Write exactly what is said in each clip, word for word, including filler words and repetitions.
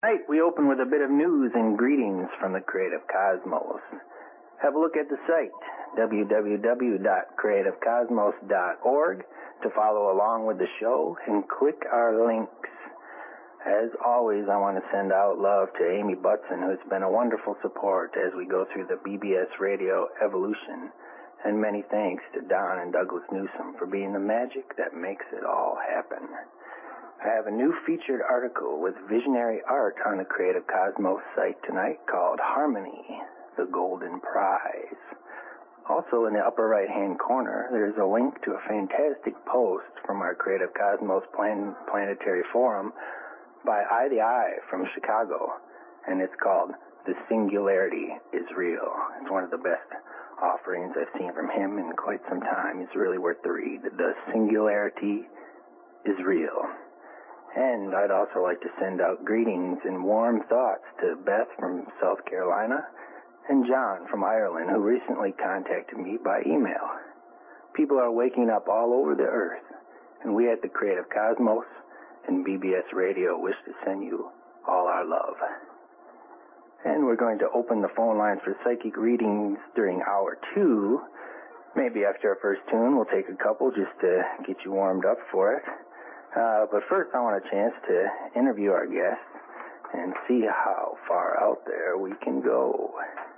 Tonight we open with a bit of news and greetings from the creative cosmos. Have a look at the site, w w w dot creative cosmos dot org, to follow along with the show and click our links. As always, I want to send out love to Amy Butson, who's been a wonderful support as we go through the B B S Radio evolution. And many thanks to Don and Douglas Newsom for being the magic that makes it all happen. I have a new featured article with visionary art on the Creative Cosmos site tonight called Harmony, the Golden Prize. Also in the upper right-hand corner, there's a link to a fantastic post from our Creative Cosmos Plan- Planetary Forum by Eye the Eye from Chicago, and it's called The Singularity is Real. It's one of the best offerings I've seen from him in quite some time. It's really worth the read. The Singularity is Real. And I'd also like to send out greetings and warm thoughts to Beth from South Carolina and John from Ireland, who recently contacted me by email. People are waking up all over the earth, and we at the Creative Cosmos and B B S Radio wish to send you all our love. And we're going to open the phone lines for psychic readings during hour two. Maybe after our first tune, we'll take a couple just to get you warmed up for it. Uh, but first, I want a chance to interview our guests and see how far out there we can go.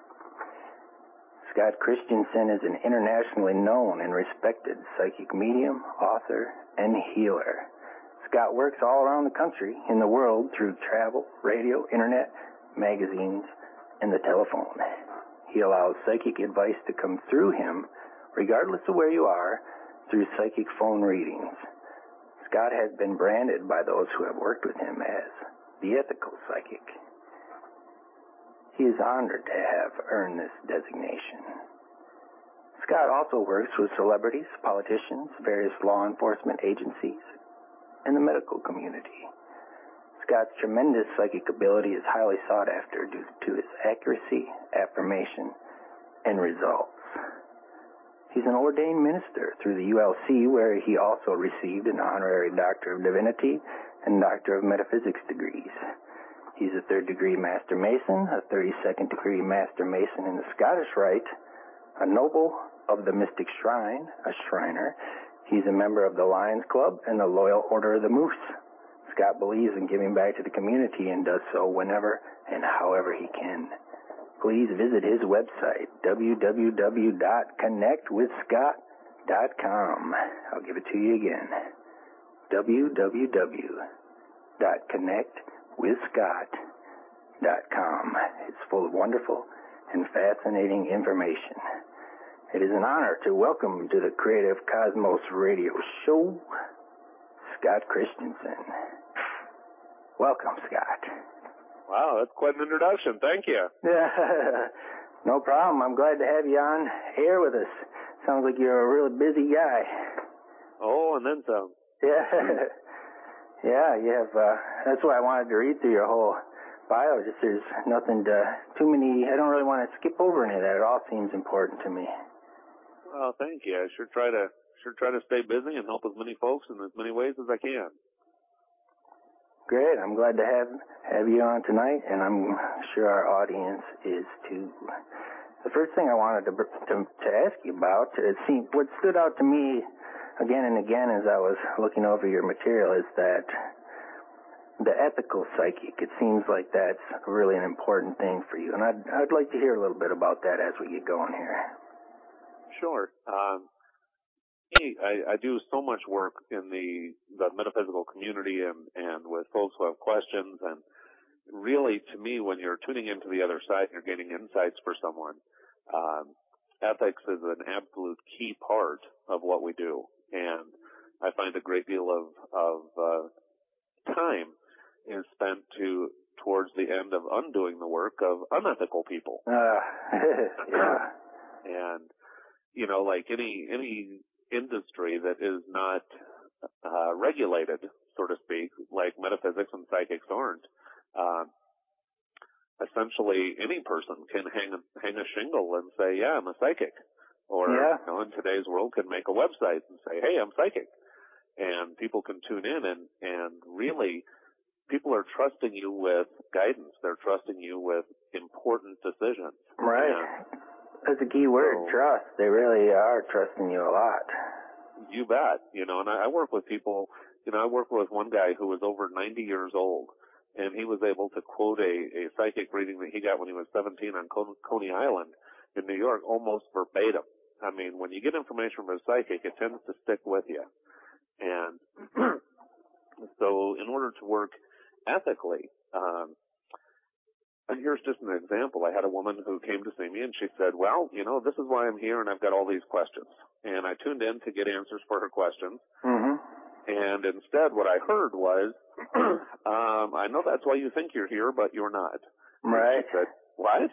Scott Christensen is an internationally known and respected psychic medium, author, and healer. Scott works all around the country, in the world, through travel, radio, internet, magazines, and the telephone. He allows psychic advice to come through him, regardless of where you are, through psychic phone readings. Scott has been branded by those who have worked with him as the ethical psychic. He is honored to have earned this designation. Scott also works with celebrities, politicians, various law enforcement agencies, and the medical community. Scott's tremendous psychic ability is highly sought after due to his accuracy, affirmation, and results. He's an ordained minister through the U L C, where he also received an honorary Doctor of Divinity and Doctor of Metaphysics degrees. He's a third-degree Master Mason, a thirty-second degree Master Mason in the Scottish Rite, a Noble of the Mystic Shrine, a Shriner. He's a member of the Lions Club and the Loyal Order of the Moose. Scott believes in giving back to the community and does so whenever and however he can. Please visit his website, w w w dot connect with scott dot com. I'll give it to you again, w w w dot connect with scott dot com. It's full of wonderful and fascinating information. It is an honor to welcome to the Creative Cosmos Radio Show, Scott Christensen. Welcome, Scott. Wow, that's quite an introduction. Thank you. No problem. I'm glad to have you on air with us. Sounds like you're a really busy guy. Oh, and then some. Yeah. Yeah, you have, uh, that's why I wanted to read through your whole bio. Just there's nothing to, too many, I don't really want to skip over any of that. It all seems important to me. Well, thank you. I sure try to, sure try to stay busy and help as many folks in as many ways as I can. Great. I'm glad to have have you on tonight, and I'm sure our audience is too. The first thing I wanted to to, to ask you about, it seemed, what stood out to me again and again as I was looking over your material is that the ethical psychic. It seems like that's really an important thing for you, and I'd I'd like to hear a little bit about that as we get going here. Sure. Um, I, I do so much work in the, the metaphysical community and, and with folks who have questions. And really, to me, when you're tuning into the other side, you're getting insights for someone. Um, ethics is an absolute key part of what we do. And I find a great deal of, of uh, time is spent to towards the end of undoing the work of unethical people. Uh, yeah. And, you know, like any any industry that is not uh, regulated, so to speak, like metaphysics and psychics aren't, uh, essentially any person can hang a, hang a shingle and say, yeah, I'm a psychic. Or, yeah. you know, in today's world can make a website and say, hey, I'm psychic. And people can tune in and, and really people are trusting you with guidance. They're trusting you with important decisions. Right. And that's a key word, so, trust. They really are trusting you a lot. You bet. You know, and I, I work with people, you know, I work with one guy who was over ninety years old, and he was able to quote a, a psychic reading that he got when he was seventeen on Coney Island in New York almost verbatim. I mean, when you get information from a psychic, it tends to stick with you. And so in order to work ethically, um, and here's just an example. I had a woman who came to see me, and she said, well, you know, this is why I'm here, and I've got all these questions. And I tuned in to get answers for her questions. Mm-hmm. And instead, what I heard was, um, I know that's why you think you're here, but you're not. Right. And she said, what?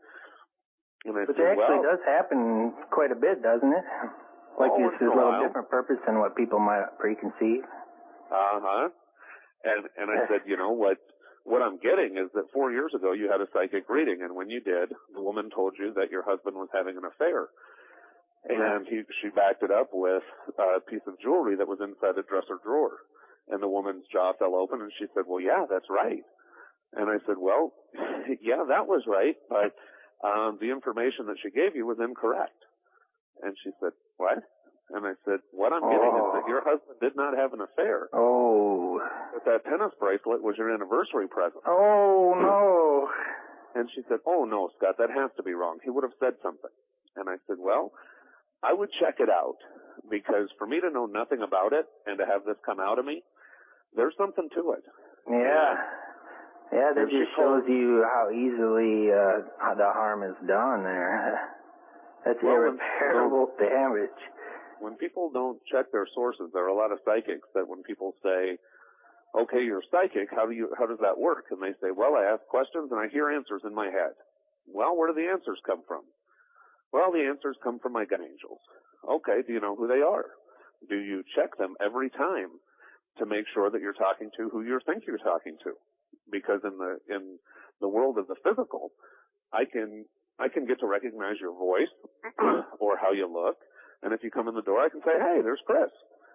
And I Which said, actually well, does happen quite a bit, doesn't it? Like oh, it's a little while. different purpose than what people might preconceive. Uh-huh. And and I said, you know, what what I'm getting is that four years ago you had a psychic reading, and when you did, the woman told you that your husband was having an affair. And he, she backed it up with a piece of jewelry that was inside a dresser drawer. And the woman's jaw fell open, and she said, well, yeah, that's right. And I said, well, yeah, that was right, but um, the information that she gave you was incorrect. And she said, what? And I said, what I'm getting oh. is that your husband did not have an affair. Oh. But that tennis bracelet was your anniversary present. Oh, no. And she said, oh, no, Scott, that has to be wrong. He would have said something. And I said, well, I would check it out, because for me to know nothing about it and to have this come out of me, there's something to it. Yeah. Yeah, that just shows you how easily uh, how the harm is done there. That's well, irreparable damage. When people don't check their sources, there are a lot of psychics that when people say, okay, you're psychic, how do you, how does that work? And they say, well, I ask questions and I hear answers in my head. Well, where do the answers come from? Well, the answers come from my gut angels. Okay, do you know who they are? Do you check them every time to make sure that you're talking to who you think you're talking to? Because in the in the world of the physical, I can I can get to recognize your voice or how you look, and if you come in the door, I can say, "Hey, there's Chris."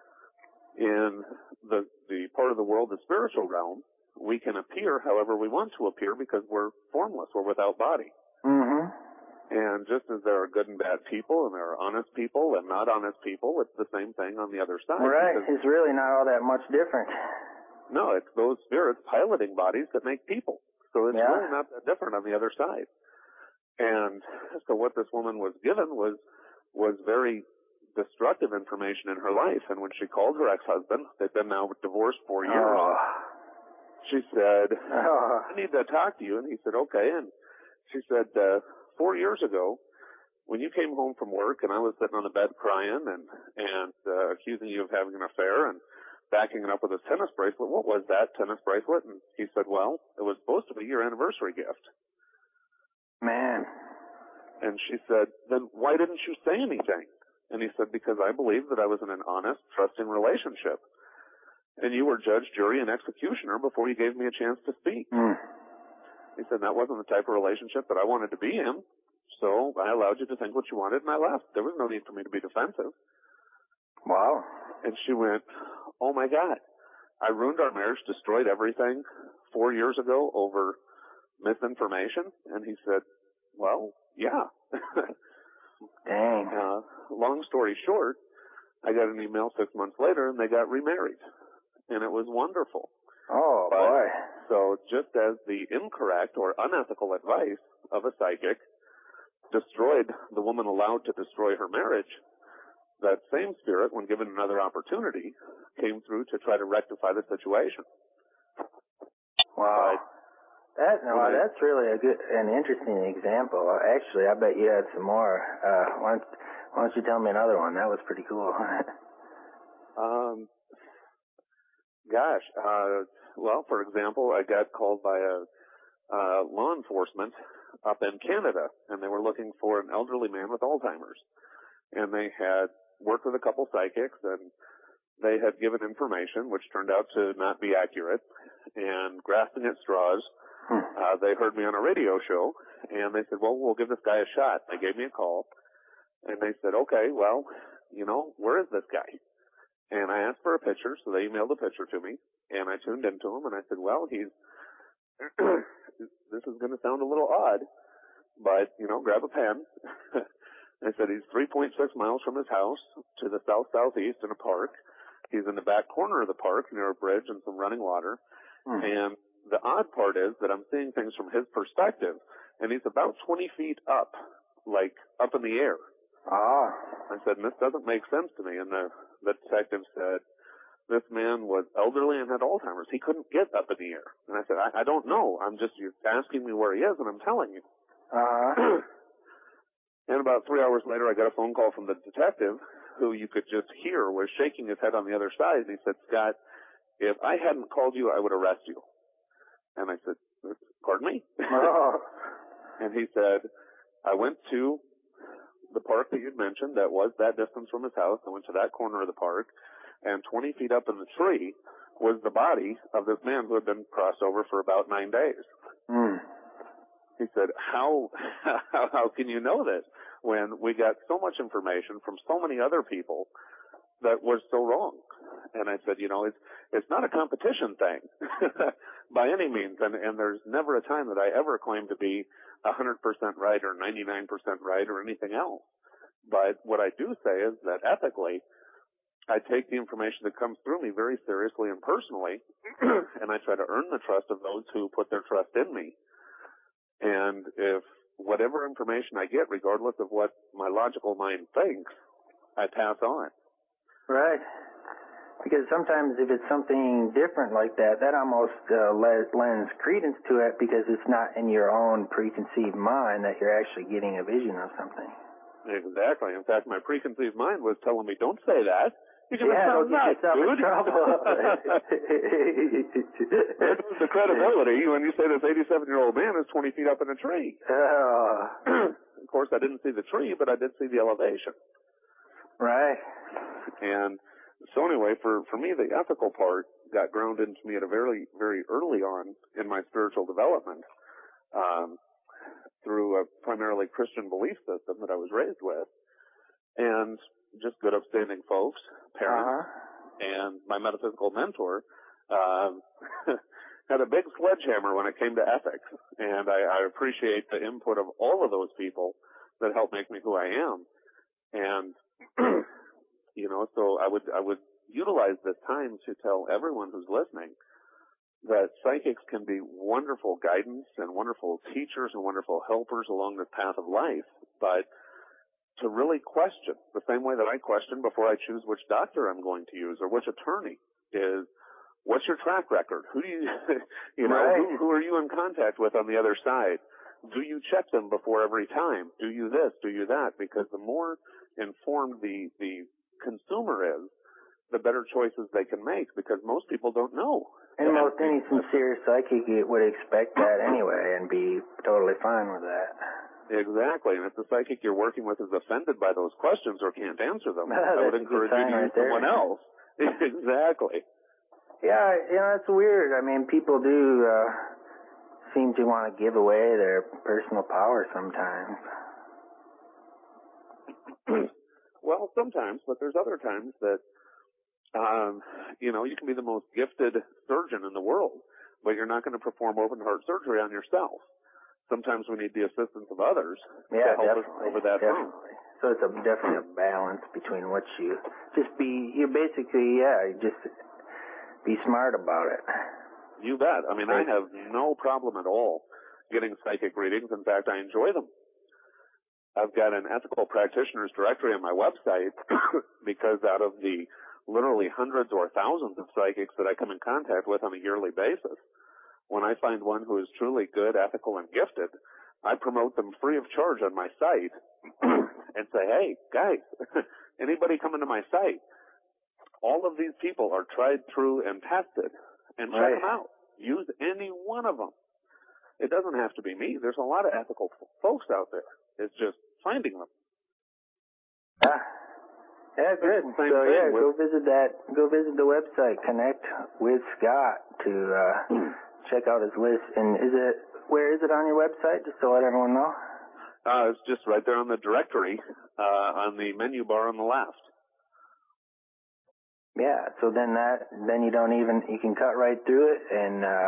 In the the part of the world, the spiritual realm, we can appear however we want to appear because we're formless, we're without body. Mm-hmm. And just as there are good and bad people, and there are honest people and not honest people, it's the same thing on the other side. Right. It's really not all that much different. No, it's those spirits piloting bodies that make people. So it's yeah. really not that different on the other side. And so what this woman was given was was very destructive information in her life. And when she called her ex-husband, they've been now divorced four years, oh. she said, oh. I need to talk to you. And he said, okay. And she said, uh, four years ago, when you came home from work and I was sitting on the bed crying and, and uh, accusing you of having an affair and backing it up with his tennis bracelet, what was that tennis bracelet? And he said, well, it was supposed to be your anniversary gift. Man. And she said, then why didn't you say anything? And he said, because I believed that I was in an honest, trusting relationship. And you were judge, jury, and executioner before you gave me a chance to speak. Mm. He said, that wasn't the type of relationship that I wanted to be in. So I allowed you to think what you wanted, and I left. There was no need for me to be defensive. Wow. And she went, oh, my God. I ruined our marriage, destroyed everything four years ago over misinformation. And he said, well, yeah. Dang. Uh, long story short, I got an email six months later, and they got remarried. And it was wonderful. Oh, but, boy. So just as the incorrect or unethical advice of a psychic destroyed the woman allowed to destroy her marriage, that same spirit, when given another opportunity, came through to try to rectify the situation. Wow. But, that, no, I, that's really a good, an interesting example. Actually, I bet you had some more. Uh, why don't, why don't you tell me another one? That was pretty cool. um, gosh, uh, well, for example, I got called by a uh, law enforcement up in Canada, and they were looking for an elderly man with Alzheimer's. And they had worked with a couple psychics, and they had given information which turned out to not be accurate. And grasping at straws, uh, they heard me on a radio show, and they said, well, we'll give this guy a shot. They gave me a call, and they said, okay, well, you know, where is this guy? And I asked for a picture, so they emailed a picture to me. And I tuned into him, and I said, well, he's, this is going to sound a little odd, but, you know, grab a pen. I said, he's three point six miles from his house to the south-southeast in a park. He's in the back corner of the park near a bridge and some running water. Hmm. And the odd part is that I'm seeing things from his perspective, and he's about twenty feet up, like up in the air. Ah. I said, this doesn't make sense to me. And the, the detective said, this man was elderly and had Alzheimer's. He couldn't get up in the air. And I said, I, I don't know. I'm just, you're asking me where he is, and I'm telling you. Uh-huh. And about three hours later, I got a phone call from the detective, who you could just hear was shaking his head on the other side. And he said, Scott, if I hadn't called you, I would arrest you. And I said, pardon me? Oh. And he said, I went to the park that you'd mentioned that was that distance from his house. I went to that corner of the park, and twenty feet up in the tree was the body of this man who had been crossed over for about nine days. Mm. He said, how, how, how can you know this when we got so much information from so many other people that was so wrong? And I said, you know, it's, it's not a competition thing by any means. And, and there's never a time that I ever claim to be one hundred percent right or ninety-nine percent right or anything else. But what I do say is that ethically, I take the information that comes through me very seriously and personally, and I try to earn the trust of those who put their trust in me. And if whatever information I get, regardless of what my logical mind thinks, I pass on. Right. Because sometimes if it's something different like that, that almost uh, lends credence to it because it's not in your own preconceived mind that you're actually getting a vision of something. Exactly. In fact, my preconceived mind was telling me, don't say that. You can yeah, sound nuts, dude. There goes the credibility when you say this eighty-seven-year-old man is twenty feet up in a tree. Uh, of course, I didn't see the tree, but I did see the elevation. Right. And so anyway, for, for me, the ethical part got ground into me at a very, very early on in my spiritual development, um, through a primarily Christian belief system that I was raised with. And just good upstanding folks, parents, uh-huh. and my metaphysical mentor, um, had a big sledgehammer when it came to ethics. And I, I appreciate the input of all of those people that helped make me who I am. And, you know, so I would, I would utilize this time to tell everyone who's listening that psychics can be wonderful guidance and wonderful teachers and wonderful helpers along the path of life, but to really question, the same way that I question before I choose which doctor I'm going to use or which attorney, is what's your track record? Who do you, you know, right. who, who are you in contact with on the other side? Do you check them before every time? Do you this? Do you that? Because the more informed the, the consumer is, the better choices they can make, because most people don't know. And most any sincere psychic would expect that anyway and be totally fine with that. Exactly, and if the psychic you're working with is offended by those questions or can't answer them, I would encourage you to use right someone else. Exactly. Yeah, you know, it's weird. I mean, people do uh, seem to want to give away their personal power sometimes. Well, sometimes, but there's other times that, um, you know, you can be the most gifted surgeon in the world, but you're not going to perform open heart surgery on yourself. Sometimes we need the assistance of others yeah, to help definitely, us over that definitely. hump. So it's a, definitely a balance between what you just be, you basically, yeah, you just be smart about it. You bet. I mean, I have no problem at all getting psychic readings. In fact, I enjoy them. I've got an ethical practitioner's directory on my website because out of the literally hundreds or thousands of psychics that I come in contact with on a yearly basis, when I find one who is truly good, ethical, and gifted, I promote them free of charge on my site and say, hey, guys, anybody come into my site, all of these people are tried, true, and tested, and check right. them out. Use any one of them. It doesn't have to be me. There's a lot of ethical folks out there. It's just finding them. Yeah, yeah, good. Same so yeah, with, go visit that. Go visit the website. Connect with Scott to uh, check out his list. And is it where is it on your website? Just to let everyone know. Uh, it's just right there on the directory, uh, on the menu bar on the left. Yeah, so then that, then you don't even, you can cut right through it and uh,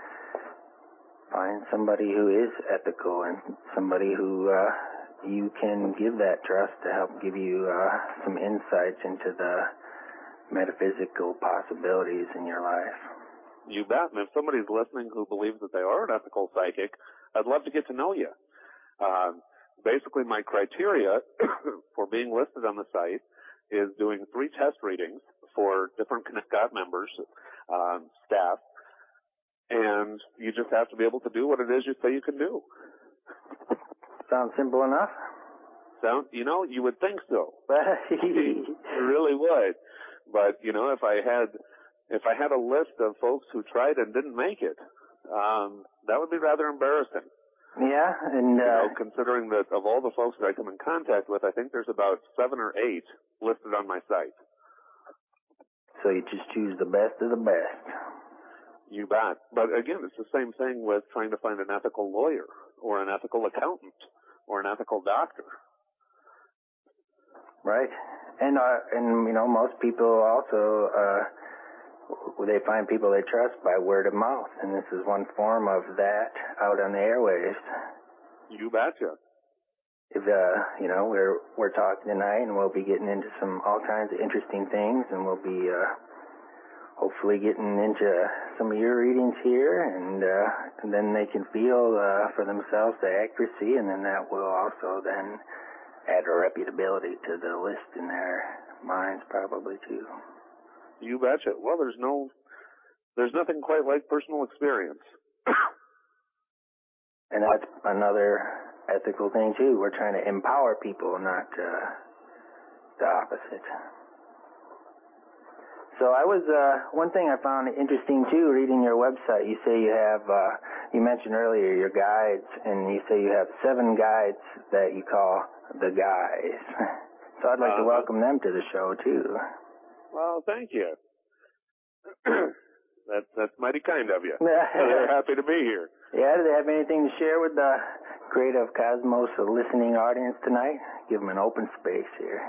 find somebody who is ethical and somebody who uh, you can give that trust to help give you uh, some insights into the metaphysical possibilities in your life. You bet. And if somebody's listening who believes that they are an ethical psychic, I'd love to get to know you. Uh, basically, my criteria for being listed on the site is doing three test readings for different Connect God members, uh, staff, and you just have to be able to do what it is you say you can do. Sounds simple enough? Sound, you know, you would think so. You really would. But, you know, if I had, if I had a list of folks who tried and didn't make it, um, that would be rather embarrassing. Yeah, and, uh, you know, considering that of all the folks that I come in contact with, I think there's about seven or eight listed on my site. So you just choose the best of the best. You bet. But again, it's the same thing with trying to find an ethical lawyer or an ethical accountant or an ethical doctor. Right. And, uh, and, you know, most people also, uh, they find people they trust by word of mouth. And this is one form of that out on the airwaves. You betcha. If, uh, you know, we're, we're talking tonight and we'll be getting into some, all kinds of interesting things and we'll be, uh, hopefully getting into some of your readings here and, uh, and then they can feel, uh, for themselves the accuracy and then that will also then add a reputability to the list in their minds probably too. You betcha. Well, there's no, there's nothing quite like personal experience. And that's another ethical thing too. We're trying to empower people, not uh, the opposite. So I was, uh, one thing I found interesting too, reading your website, you say you have, uh, you mentioned earlier your guides, and you say you have seven guides that you call the guys. So I'd like uh, to welcome them to the show too. Well, thank you. that's, that's mighty kind of you. They're happy to be here. Yeah, do they have anything to share with the Creative Cosmos listening audience tonight? Give them an open space here.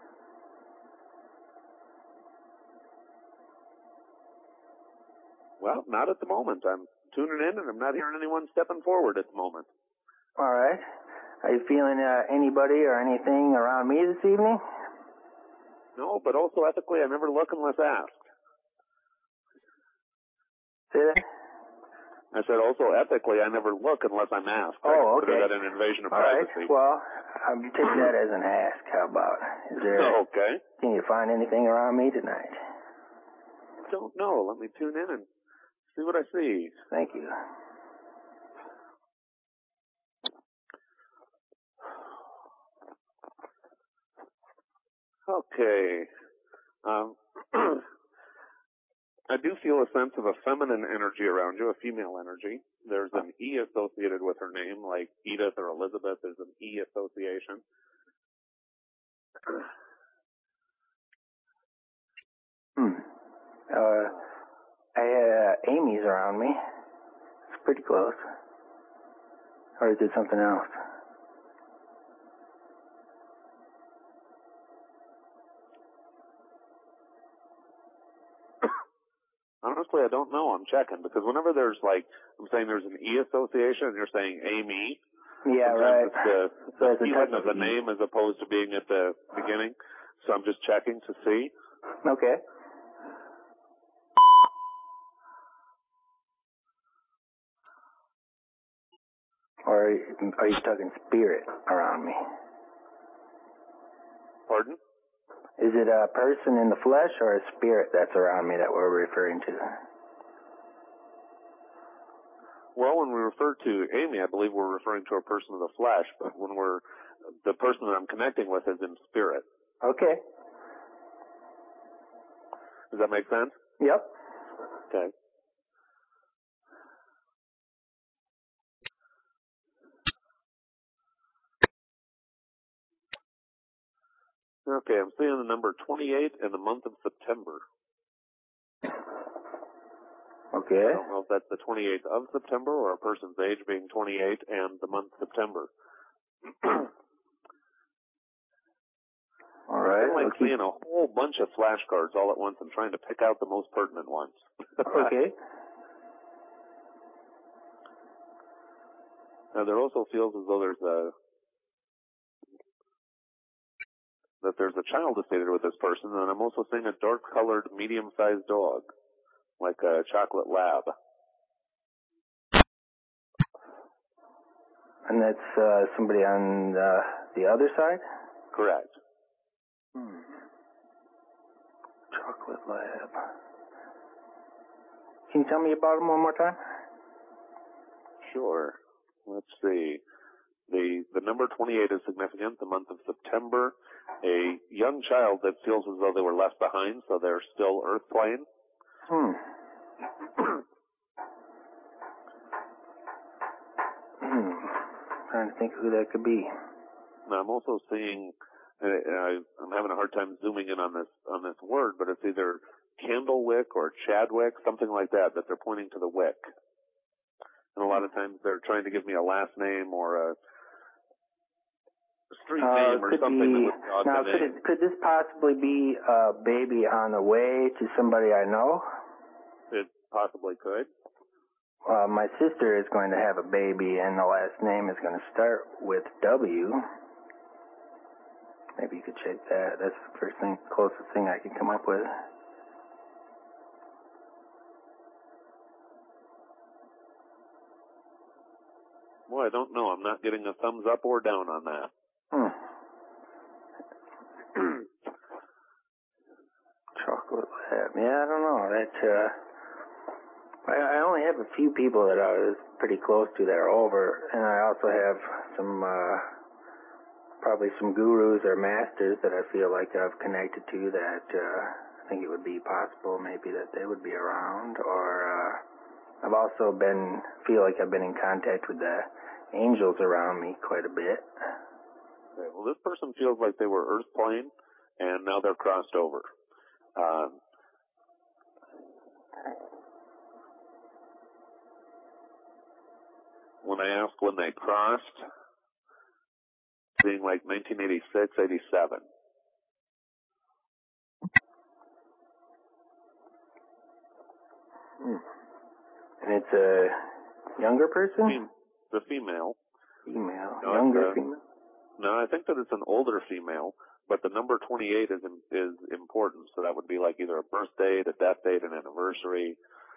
Well, not at the moment. I'm tuning in, and I'm not hearing anyone stepping forward at the moment. All right. Are you feeling uh, anybody or anything around me this evening? No, but also ethically, I never look unless asked. Say that? I said also ethically, I never look unless I'm asked. Oh, I consider okay. that an invasion of All privacy. Right. Well, I'll take that as an ask. How about? Is there? Okay. Can you find anything around me tonight? Don't know. Let me tune in and see what I see. Thank you. Okay. Um, I do feel a sense of a feminine energy around you, a female energy. There's an E associated with her name, like Edith or Elizabeth. There's an E association. Hmm. Uh, I, uh, Amy's around me. It's pretty close. Or is it something else? Honestly, I don't know. I'm checking because whenever there's like, I'm saying there's an E association and you're saying Amy. Yeah, right. It's the, so the it's feeling of the e. name as opposed to being at the beginning. So I'm just checking to see. Okay. Or are you talking spirit around me? Pardon? Is it a person in the flesh or a spirit that's around me that we're referring to? Well, when we refer to Amy, I believe we're referring to a person of the flesh, but when we're, the person that I'm connecting with is in spirit. Okay. Does that make sense? Yep. Okay. Okay, I'm seeing the number twenty-eight in the month of September. Okay. I don't know if that's the twenty-eighth of September or a person's age being twenty-eight and the month September. All right. It's like I'll keep... seeing a whole bunch of flashcards all at once and trying to pick out the most pertinent ones. Okay. Now, there also feels as though there's a that there's a child associated with this person, and I'm also seeing a dark-colored, medium-sized dog, like a chocolate lab. And that's uh, somebody on uh, the other side? Correct. Hmm. Chocolate lab. Can you tell me about him one more time? Sure. Let's see. The the number twenty-eight is significant, the month of September. A young child that feels as though they were left behind, so they're still Earth plane. Hmm. hmm. Trying to think who that could be. Now, I'm also seeing, uh, I, I'm having a hard time zooming in on this on this word, but it's either Candlewick or Chadwick, something like that, that they're pointing to the wick. And a lot of times they're trying to give me a last name or a street uh, name or something be, that would jog now, the could, name. it, could this possibly be a baby on the way to somebody I know? It possibly could. Uh, my sister is going to have a baby, and the last name is going to start with W. Maybe you could check that. That's the first thing, closest thing I can come up with. Well, I don't know. I'm not getting a thumbs up or down on that. Hmm. Chocolate lab. Yeah, I don't know. That, uh, I, I only have a few people that I was pretty close to that are over, and I also have some, uh, probably some gurus or masters that I feel like I've connected to that, uh, I think it would be possible maybe that they would be around, or, uh, I've also been, feel like I've been in contact with the angels around me quite a bit. Okay, well, this person feels like they were Earth plane, and now they're crossed over. Um, when I asked when they crossed, being like nineteen eighty-six, eighty-seven. Hmm. And it's a younger person? Fem- the female. Female. No, Younger a, female? No, I think that it's an older female, but the number twenty-eight is is important. So that would be like either a birth date, a death date, an anniversary,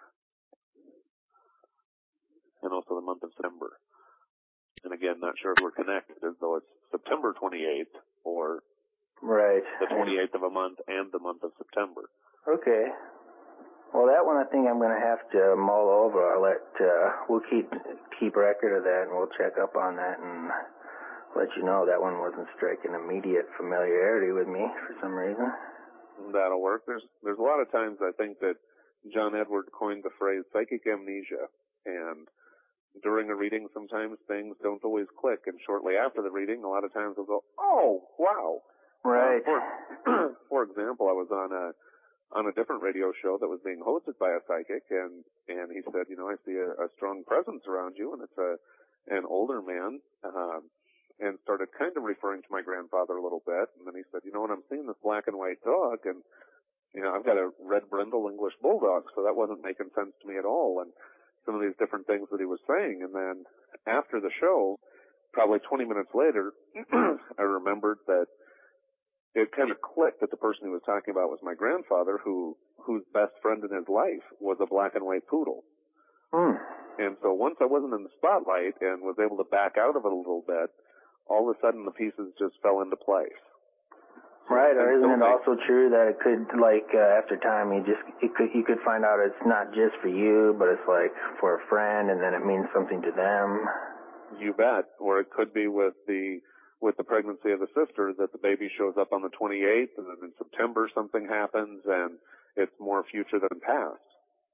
and also the month of September. And again, not sure if we're connected, as though it's September twenty-eighth or right. the twenty-eighth of a month and the month of September. Okay. Well, that one I think I'm going to have to mull over. I'll let, uh, we'll keep, keep record of that, and we'll check up on that and let you know that one wasn't striking immediate familiarity with me for some reason. That'll work. There's, there's a lot of times I think that John Edward coined the phrase psychic amnesia, and during a reading sometimes things don't always click, and shortly after the reading a lot of times they'll go, oh, wow. Right. Uh, for, for example, I was on a on a different radio show that was being hosted by a psychic, and and he said, you know, I see a, a strong presence around you, and it's a an older man, um, and started kind of referring to my grandfather a little bit, and then he said, you know, when I'm seeing this black and white dog, and you know, I've got a red brindle English bulldog, so that wasn't making sense to me at all, and some of these different things that he was saying, and then after the show, probably twenty minutes later, I remembered that it kind of clicked that the person he was talking about was my grandfather, who whose best friend in his life was a black and white poodle. Hmm. And so once I wasn't in the spotlight and was able to back out of it a little bit, all of a sudden the pieces just fell into place. Right, or isn't it also true that it could, like, uh, after time, you just, it could, you could find out it's not just for you, but it's like for a friend, and then it means something to them? You bet. Or it could be with the with the pregnancy of the sister, that the baby shows up on the twenty-eighth, and then in September something happens, and it's more future than past.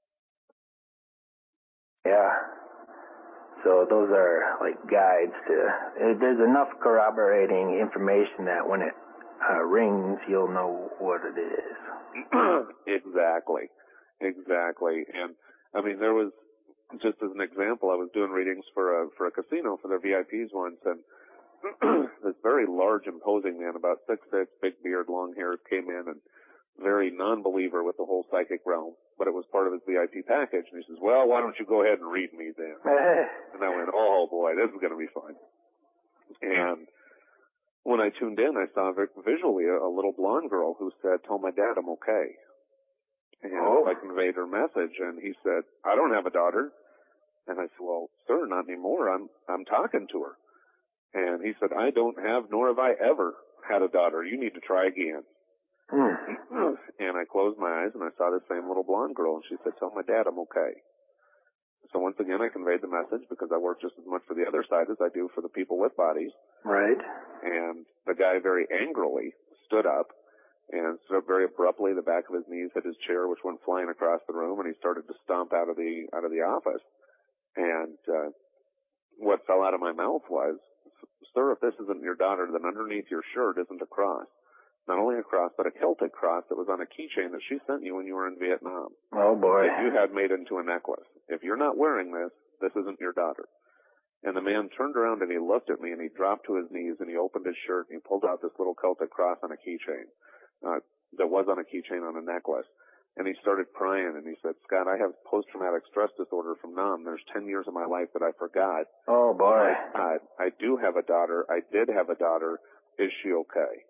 Yeah. So those are like guides to, there's enough corroborating information that when it uh, rings, you'll know what it is. Exactly. Exactly. And I mean, there was, just as an example, I was doing readings for a, for a casino for their V I Ps once, and this very large, imposing man, about six foot six, big beard, long hair, came in and very non-believer with the whole psychic realm, but it was part of his V I P package. And he says, well, why don't you go ahead and read me then? And I went, oh boy, this is going to be fun. And when I tuned in, I saw visually a, a little blonde girl who said, tell my dad I'm okay. And oh. I conveyed her message, and he said, I don't have a daughter. And I said, well, sir, not anymore. I'm, I'm talking to her. And he said, I don't have, nor have I ever had a daughter. You need to try again. Hmm. And I closed my eyes, and I saw this same little blonde girl, and she said, tell my dad I'm okay. So once again, I conveyed the message because I work just as much for the other side as I do for the people with bodies. Right. And the guy very angrily stood up and stood up very abruptly. The back of his knees hit his chair, which went flying across the room, and he started to stomp out of the out of the office. And uh, what fell out of my mouth was, sir, if this isn't your daughter, then underneath your shirt isn't a cross. Not only a cross, but a Celtic cross that was on a keychain that she sent you when you were in Vietnam. Oh, boy. That you had made into a necklace. If you're not wearing this, this isn't your daughter. And the man turned around and he looked at me and he dropped to his knees and he opened his shirt and he pulled out this little Celtic cross on a keychain. Uh, that was on a keychain on a necklace. And he started crying and he said, Scott, I have post-traumatic stress disorder from Nam. There's ten years of my life that I forgot. Oh, boy. Oh, my God, I do have a daughter. I did have a daughter. Is she okay?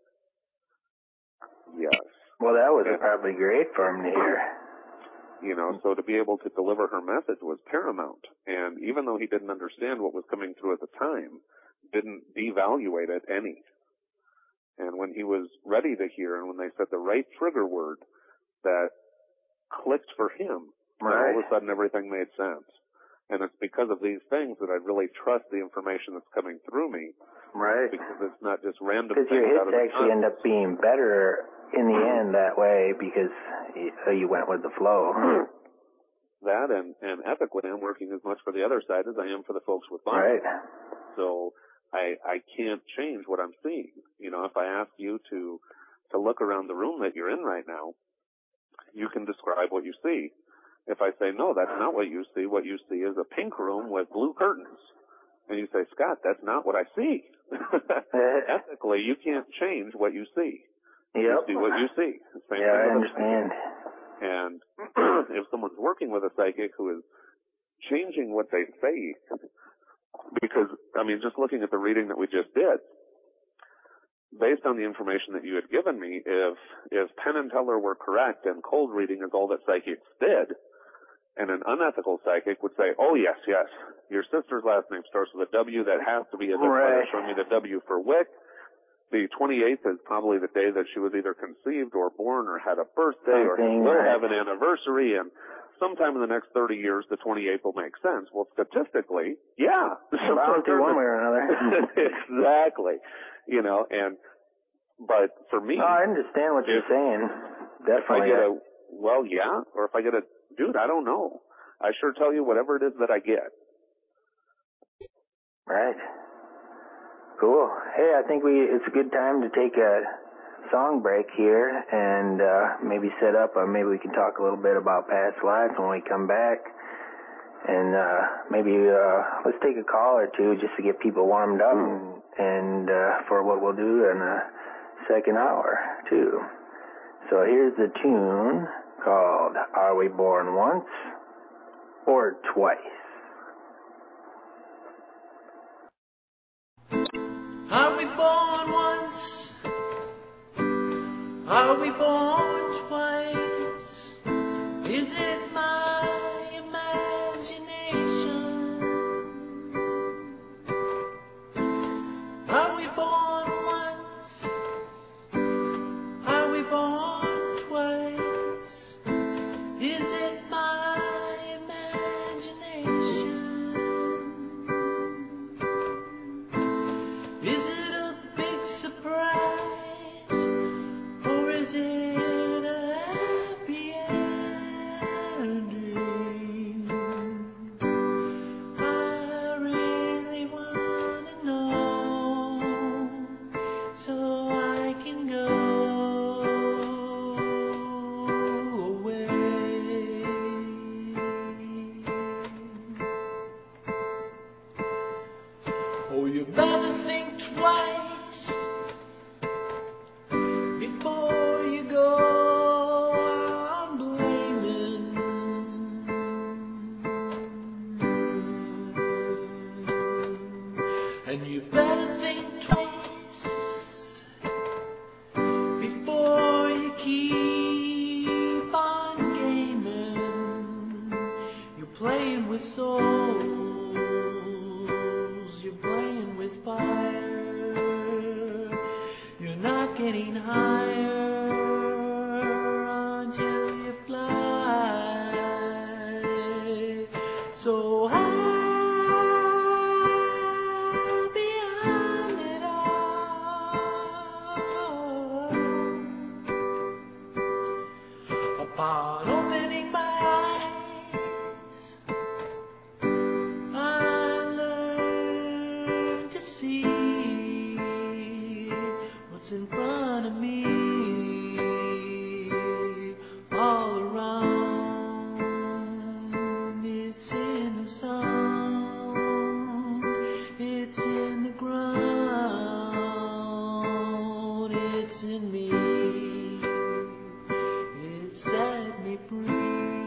Yes. Well, that was and, probably great for him to hear. You know, so to be able to deliver her message was paramount. And even though he didn't understand what was coming through at the time, didn't devaluate it any. And when he was ready to hear, and when they said the right trigger word that clicked for him, right. all of a sudden everything made sense. And it's because of these things that I really trust the information that's coming through me. Right. Because it's not just random things. Because your hits actually end up being better in the end that way because you went with the flow. That and, and ethically, I'm working as much for the other side as I am for the folks with bodies. Right. So I I can't change what I'm seeing. You know, if I ask you to to look around the room that you're in right now, you can describe what you see. If I say, no, that's not what you see, what you see is a pink room with blue curtains. And you say, Scott, that's not what I see. Ethically, you can't change what you see. Yep. You see what you see. Same yeah, thing I understand. And if someone's working with a psychic who is changing what they say, because, I mean, just looking at the reading that we just did, based on the information that you had given me, if if Penn and Teller were correct and cold reading is all that psychics did, and an unethical psychic would say, oh, yes, yes, your sister's last name starts with a W, that has to be a right. Show me the W for Wick. The twenty-eighth is probably the day that she was either conceived or born or had a birthday Something, or will right. have an anniversary, and sometime in the next thirty years, the twenty-eighth will make sense. Well, statistically, yeah. Bound to one way or another. Exactly. You know, and, but for me. Oh, I understand what you're saying. Definitely. If I get a, well, yeah, or if I get a, dude, I don't know. I sure tell you whatever it is that I get. Right. Cool. Hey, I think we it's a good time to take a song break here and uh, maybe set up, or maybe we can talk a little bit about past lives when we come back. And uh, maybe uh, let's take a call or two just to get people warmed up and, and uh, for what we'll do in the second hour, too. So here's the tune called Are We Born Once or Twice? Are we born once? Are we born twice? Is it my imagination? Are we born once? Are we born twice? Is it my imagination? Is it a big surprise, or is it a happy ending? I really want to know, so I can go away. Oh, you better think twice before you go on blaming. And you better think twice before you keep on gaming. You're playing with souls, you're playing with fire, you're not getting higher until you fly. So high beyond it all, upon opening my eyes, I learned to see what's in front of me, all around. It's in the sound, it's in the ground, it's in me, it set me free.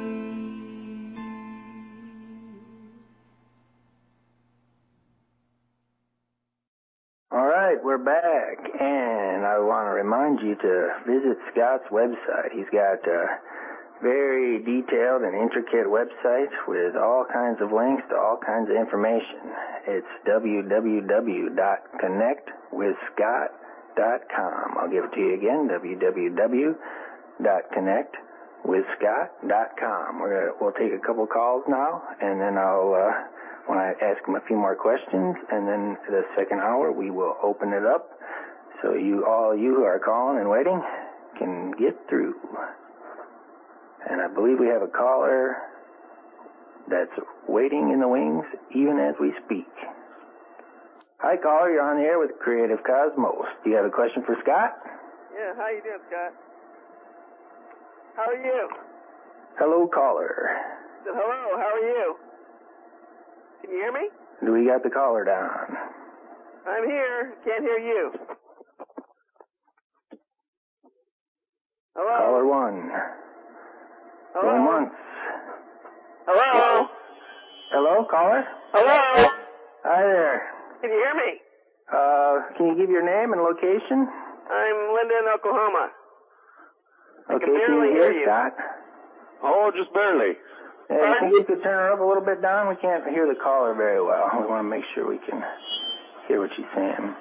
All right, we're back, and I want to remind you to visit Scott's website. He's got a very detailed and intricate website with all kinds of links to all kinds of information. It's w w w dot connect with scott dot com. I'll give it to you again, w w w dot connect with scott dot com. We're gonna, we'll take a couple calls now, and then I'll uh, when I ask him a few more questions, and then the second hour we will open it up so you all you who are calling and waiting can get through. And I believe we have a caller that's waiting in the wings even as we speak. Hi, caller. You're on the air with Creative Cosmos. Do you have a question for Scott? Yeah, how you doing, Scott? How are you? Hello, caller. I said, hello, how are you? Can you hear me? Do we got the caller down? I'm here. Can't hear you. Hello? Caller one. Hello? Going once. Hello? Hello, caller? Hello? Hi there. Can you hear me? Uh, can you give your name and location? I'm Linda in Oklahoma. I Okay, can barely you hear hear you. Scott? Oh, just barely. Hey, Pardon? can you could turn her up a little bit down? We can't hear the caller very well. We want to make sure we can hear what she's saying.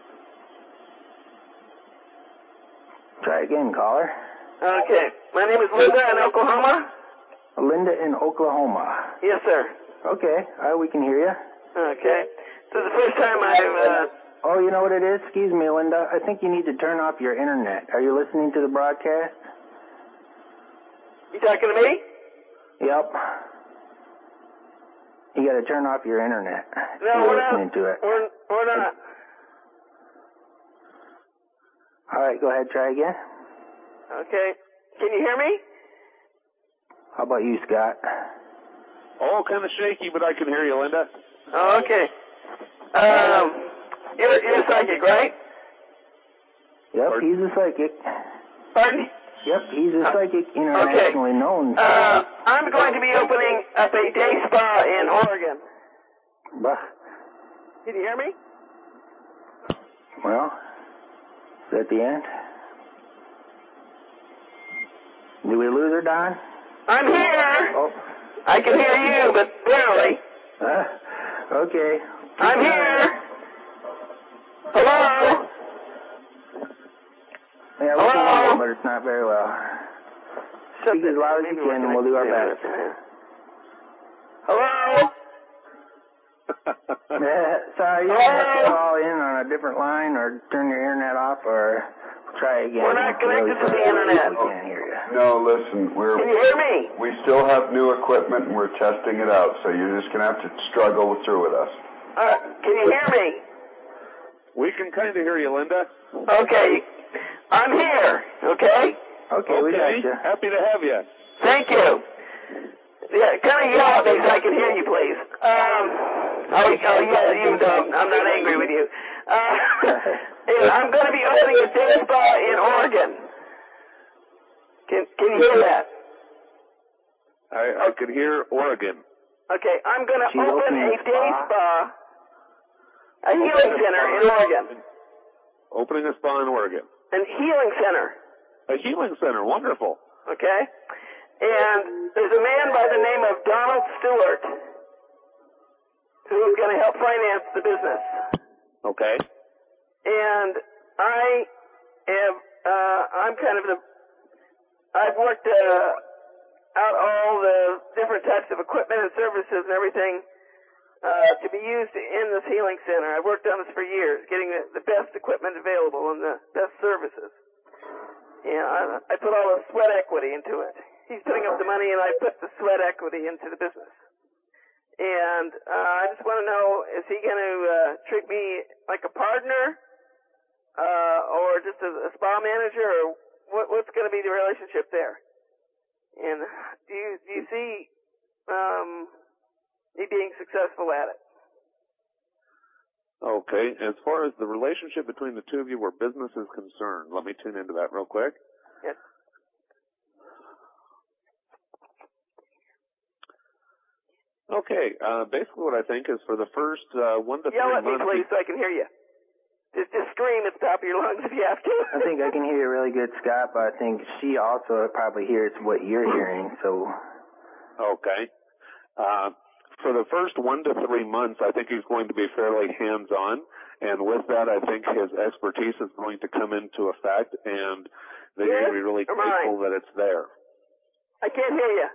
Try again, caller. Okay. My name is Linda in Oklahoma. Linda in Oklahoma. Yes, sir. Okay, uh, we can hear you. Okay. This is the first time I've, uh, Oh, you know what it is? Excuse me, Linda. I think you need to turn off your internet. Are you listening to the broadcast? you talking to me? Yep. You got to turn off your internet. No, You're we're listening not. to it. We're, we're not. All right, go ahead. Try again. Okay. Can you hear me? How about you, Scott? Oh, kind of shaky, but I can hear you, Linda. Oh, okay. Um, you're, you're psychic, right? Yep, he's a psychic. Pardon? Yep, he's a psychic, internationally known. Uh, I'm going to be opening up a day spa in Oregon. Bah. Can you hear me? Well, is that the end? Did we lose her, Don? I'm here. Oh. I can hear you, but barely. Uh, okay. I'm here. Hello? Yeah, we can hear you, but it's not very well. Speak as loud as you can, and we'll do our best. Hello? Sorry, you have to call in on a different line or turn your internet off or try again. We're not connected to the internet. We can't hear you. No, listen, we're Can you hear me? we still have new equipment and we're testing it out, so you're just gonna have to struggle through with us. Uh, can you hear me? We can kind of hear you, Linda. Okay. I'm here, okay? Okay, we got you. Happy to have you. Thank you. Yeah, kind of yell at me so I can hear you, please. Um, I'll, I'll yell at you, though. I'm not angry with you. Uh, and I'm going to be opening a day spa in Oregon. Can Can you hear that? I, I could hear Oregon. Okay, I'm going to She's open opening a a day spa? spa, a healing center in Oregon. Opening a spa in Oregon. An healing center. A healing center. Wonderful. Okay? And there's a man by the name of Donald Stewart who's going to help finance the business. Okay. And I have, uh, I'm kind of the, I've worked, uh, out all the different types of equipment and services and everything, uh, to be used in this healing center. I've worked on this for years, getting the, the best equipment available and the best services. Yeah, I, I put all the sweat equity into it. He's putting up the money and I put the sweat equity into the business. And uh, I just want to know, is he going to uh, treat me like a partner, uh, or just a, a spa manager, or what, what's going to be the relationship there? And do you do you see um, me being successful at it? Okay. As far as the relationship between the two of you where business is concerned, let me tune into that real quick. Yes. Okay, uh, basically what I think is for the first uh, one to Yell three at me, months. please, so I can hear you. Just, just scream at the top of your lungs if you have to. I think I can hear you really good, Scott, but I think she also probably hears what you're hearing, so. Okay. Uh, for the first one to three months, I think he's going to be fairly hands-on, and with that, I think his expertise is going to come into effect, and that Yes, you're going to be really or grateful mine? that it's there. I can't hear you.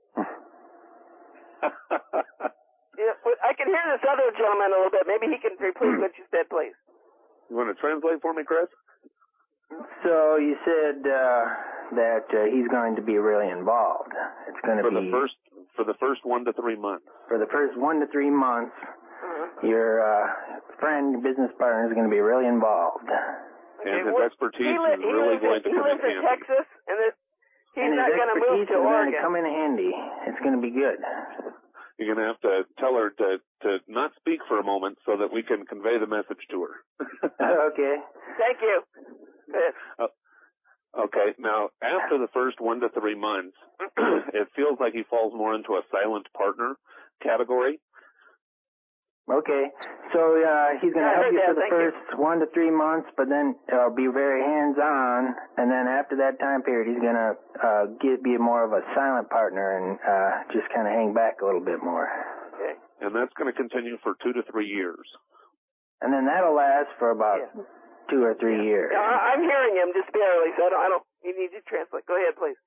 Yeah, but I can hear this other gentleman a little bit. Maybe he can repeat what you said, please. You want to translate for me, Chris? So you said uh, that uh, he's going to be really involved. It's going to For be the first for the first one to three months. for the first one to three months. Uh-huh. Your uh, friend, your business partner, is going to be really involved. And his well, expertise he li- is really he going lives to in, come he in lives in handy. Texas, and it, he's and not his going to move expertise to is going to Oregon. come in handy. It's going to be good. You're going to have to tell her to, to not speak for a moment so that we can convey the message to her. Okay. Thank you. Good. Uh, okay, now after the first one to three months, it feels like he falls more into a silent partner category. Okay. So uh, he's going to Yeah, I help heard you for that. the Thank you. first one to three months, but then uh, be very hands-on. And then after that time period, he's going to uh, get be more of a silent partner and uh, just kind of hang back a little bit more. Okay. And that's going to continue for two to three years. And then that'll last for about Yeah. two or three years. Yeah, I, I'm hearing him just barely, so I don't, I don't, you need to translate. Go ahead, please.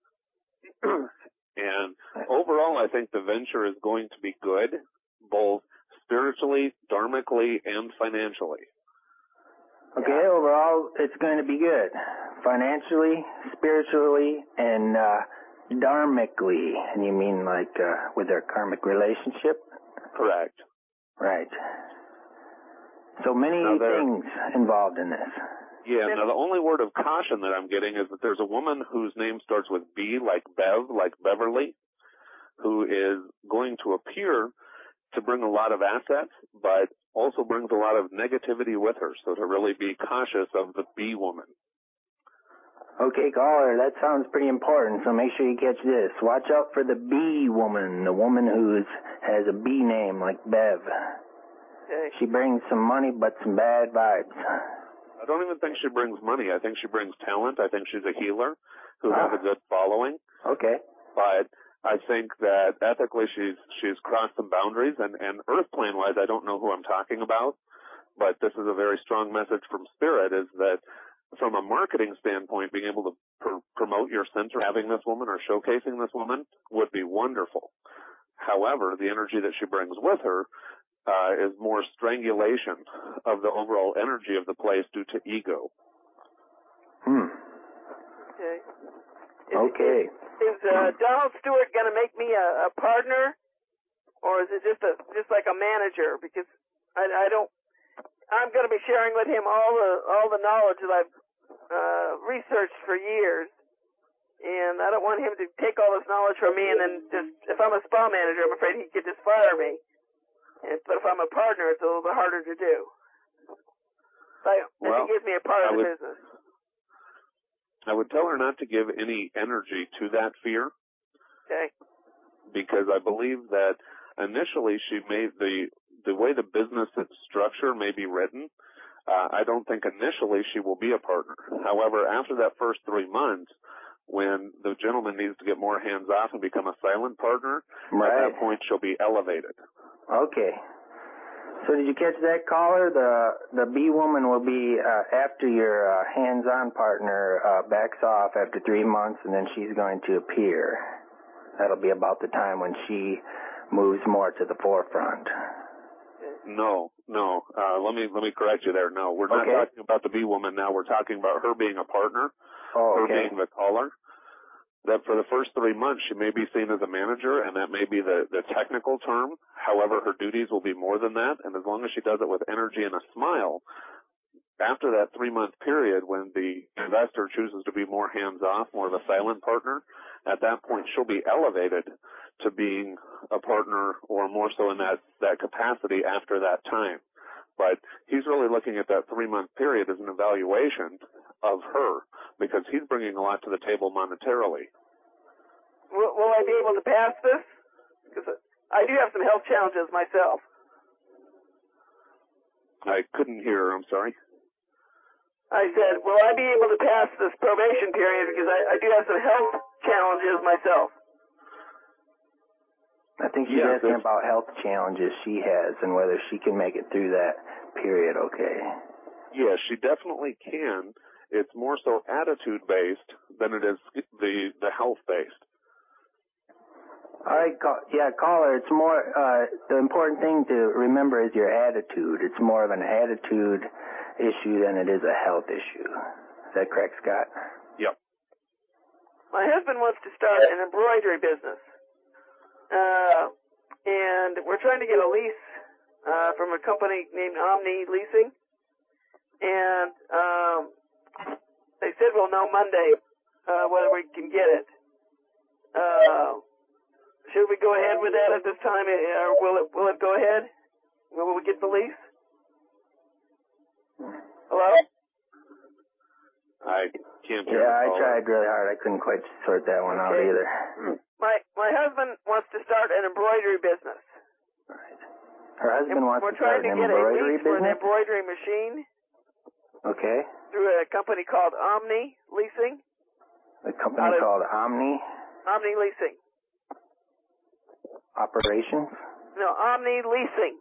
And overall, I think the venture is going to be good, both spiritually, dharmically, and financially. Okay, Yeah. overall, it's going to be good. Financially, spiritually, and uh, dharmically. And you mean like uh, with their karmic relationship? Correct. Right. So many Now there- things involved in this. Yeah, now the only word of caution that I'm getting is that there's a woman whose name starts with B, like Bev, like Beverly, who is going to appear to bring a lot of assets, but also brings a lot of negativity with her. So to really be cautious of the B woman. Okay, caller, that sounds pretty important, so make sure you catch this. Watch out for the B woman, the woman who has a B name like Bev. Okay. She brings some money, but some bad vibes. I don't even think she brings money. I think she brings talent. I think she's a healer who Ah. has a good following. Okay. But I think that ethically she's she's crossed some boundaries, and, and earth plane wise, I don't know who I'm talking about, but this is a very strong message from Spirit, is that from a marketing standpoint, being able to pr- promote your center, having this woman or showcasing this woman would be wonderful. However, the energy that she brings with her uh, is more strangulation of the overall energy of the place due to ego. Hmm. Okay. Is, Okay. Is, is uh, Donald Stewart going to make me a, a partner, or is it just a just like a manager? Because I, I don't. I'm going to be sharing with him all the all the knowledge that I've uh, researched for years, and I don't want him to take all this knowledge from me and then just. If I'm a spa manager, I'm afraid he could just fire me. And, but if I'm a partner, it's a little bit harder to do. Like, Well, if he gives me a part I of the would, business. I would tell her not to give any energy to that fear. Okay. Because I believe that initially she may, the, the way the business structure may be written, uh, I don't think initially she will be a partner. However, after that first three months, when the gentleman needs to get more hands off and become a silent partner, right. at that point she'll be elevated. Okay. So did you catch that, caller? The the B woman will be uh, after your uh, hands-on partner uh, backs off after three months, and then she's going to appear. That'll be about the time when she moves more to the forefront. No, no. Uh, let me let me correct you there. No, we're not okay. talking about the B woman now. We're talking about her being a partner, oh, her okay. being the caller. That for the first three months she may be seen as a manager, and that may be the, the technical term. However, her duties will be more than that, and as long as she does it with energy and a smile, after that three-month period when the investor chooses to be more hands-off, more of a silent partner, at that point she'll be elevated to being a partner or more so in that, that capacity after that time. But he's really looking at that three-month period as an evaluation of her because he's bringing a lot to the table monetarily. Will, will I be able to pass this? Because I do have some health challenges myself. I couldn't hear her. I'm sorry. I said, will I be able to pass this probation period because I, I do have some health challenges myself? I think she's yeah, asking about health challenges she has and whether she can make it through that period okay. Yeah, she definitely can. It's more so attitude-based than it is the, the health-based. All right, call, yeah, caller, it's more, uh, the important thing to remember is your attitude. It's more of an attitude issue than it is a health issue. Is that correct, Scott? Yep. My husband wants to start an embroidery business. Uh, and we're trying to get a lease, uh, from a company named Omni Leasing. And, um, they said we'll know Monday, uh, whether we can get it. Uh, should we go ahead with that at this time, or will it, will it go ahead? Will we get the lease? Hello? I can't hear Yeah, I the tried really hard. I couldn't quite sort that one out Okay. either. My, my husband wants to start an embroidery business. Right. Her husband And wants we're to start trying an to get a embroidery lease for an business? embroidery machine. Okay. Through a company called Omni Leasing. A company of, called Omni Omni Leasing. Operations? No, Omni Leasing.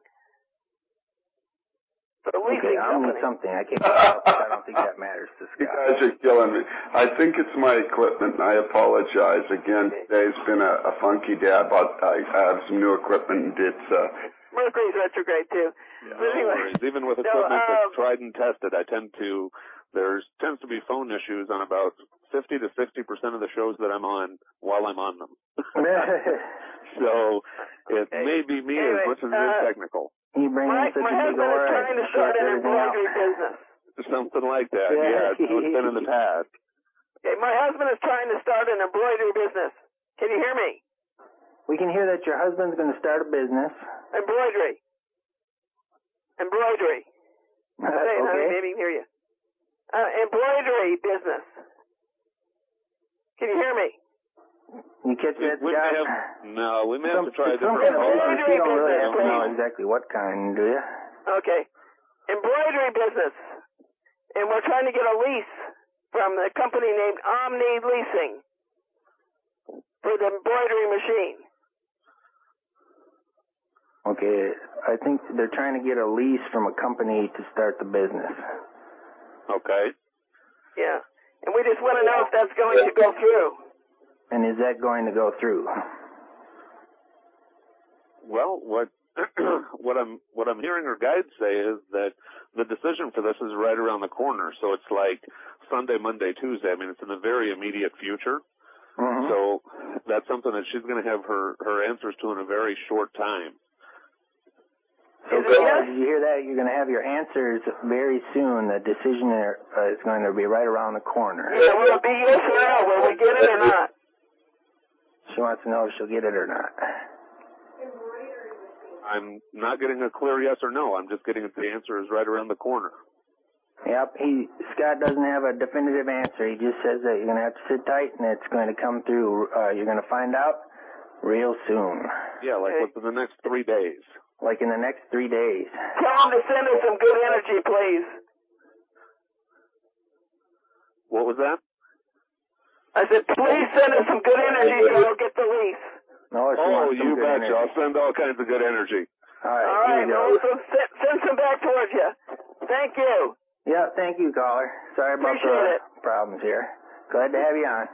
The leasing okay, Omni company. something. I can't I don't think that matters to You Scott. guys are killing me. I think it's my equipment. I apologize. Again, today's been a, a funky day. I bought, I have some new equipment and it's, uh, Mercury's retrograde too. Yeah, But anyway, no worries. Even with no, equipment um, that's tried and tested, I tend to, there's tends to be phone issues on about fifty to sixty percent of the shows that I'm on while I'm on them. So it okay. may be me anyway, as much as it uh, is technical. You bring my, in such my a big husband aura is trying to and start shorts an everything out. embroidery business. Something like that. Yeah, Yeah. it's how it's been in the past. Okay, my husband is trying to start an embroidery business. Can you hear me? We can hear that your husband's going to start a business. Embroidery. Embroidery. Uh, Say it, honey, okay. maybe I can hear you. Uh, embroidery business. Can you hear me? You catch We, that, we may Scott? have, no, we may have Some, to try a some different kind of caller. business. You don't really have to Embroidery know business, exactly what kind, do you? Okay. Embroidery business. And we're trying to get a lease from the company named Omni Leasing for the embroidery machine. Okay, I think they're trying to get a lease from a company to start the business. Okay. Yeah. And we just want to know if that's going to go through. And is that going to go through? Well, what what I'm what I'm hearing her guide say is that the decision for this is right around the corner. So it's like Sunday, Monday, Tuesday. I mean, it's in the very immediate future. Mm-hmm. So that's something that she's going to have her her answers to in a very short time. So, Is it yes? did you hear that? You're going to have your answers very soon. The decision uh, is going to be right around the corner. Yeah, will it be yes or no? Will we get it or not? She wants to know if she'll get it or not. I'm not getting a clear yes or no. I'm just getting the answer is right around the corner. Yep, he Scott doesn't have a definitive answer. He just says that you're going to have to sit tight and it's going to come through. Uh, you're going to find out real soon. Yeah, like within the next three days. Like in the next three days. Tell him to send us some good energy, please. What was that? I said, please send us some good energy so we'll get the lease. No, she Oh, wants some you good betcha. energy. I'll send all kinds of good energy. All right, All right, here we go. well, so send, send some back towards you. Thank you. Yeah, thank you, caller. Sorry about Appreciate the problems here. Glad to have you on.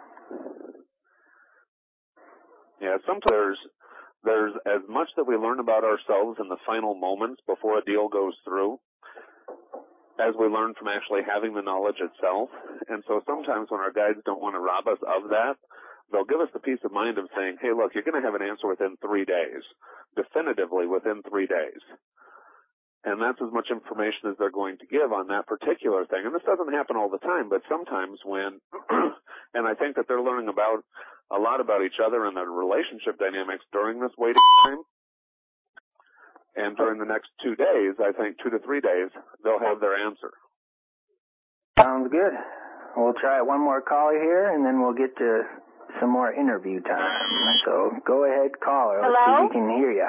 Yeah, sometimes there's, there's as much that we learn about ourselves in the final moments before a deal goes through as we learn from actually having the knowledge itself. And so sometimes when our guides don't want to rob us of that, they'll give us the peace of mind of saying, hey, look, you're going to have an answer within three days, definitively within three days. And that's as much information as they're going to give on that particular thing. And this doesn't happen all the time, but sometimes when, and I think that they're learning about a lot about each other and their relationship dynamics during this waiting time. And during the next two days, I think two to three days, they'll have their answer. Sounds good. We'll try one more caller here, and then we'll get to some more interview time. So go ahead, caller. Let's see Hello? if we can hear you.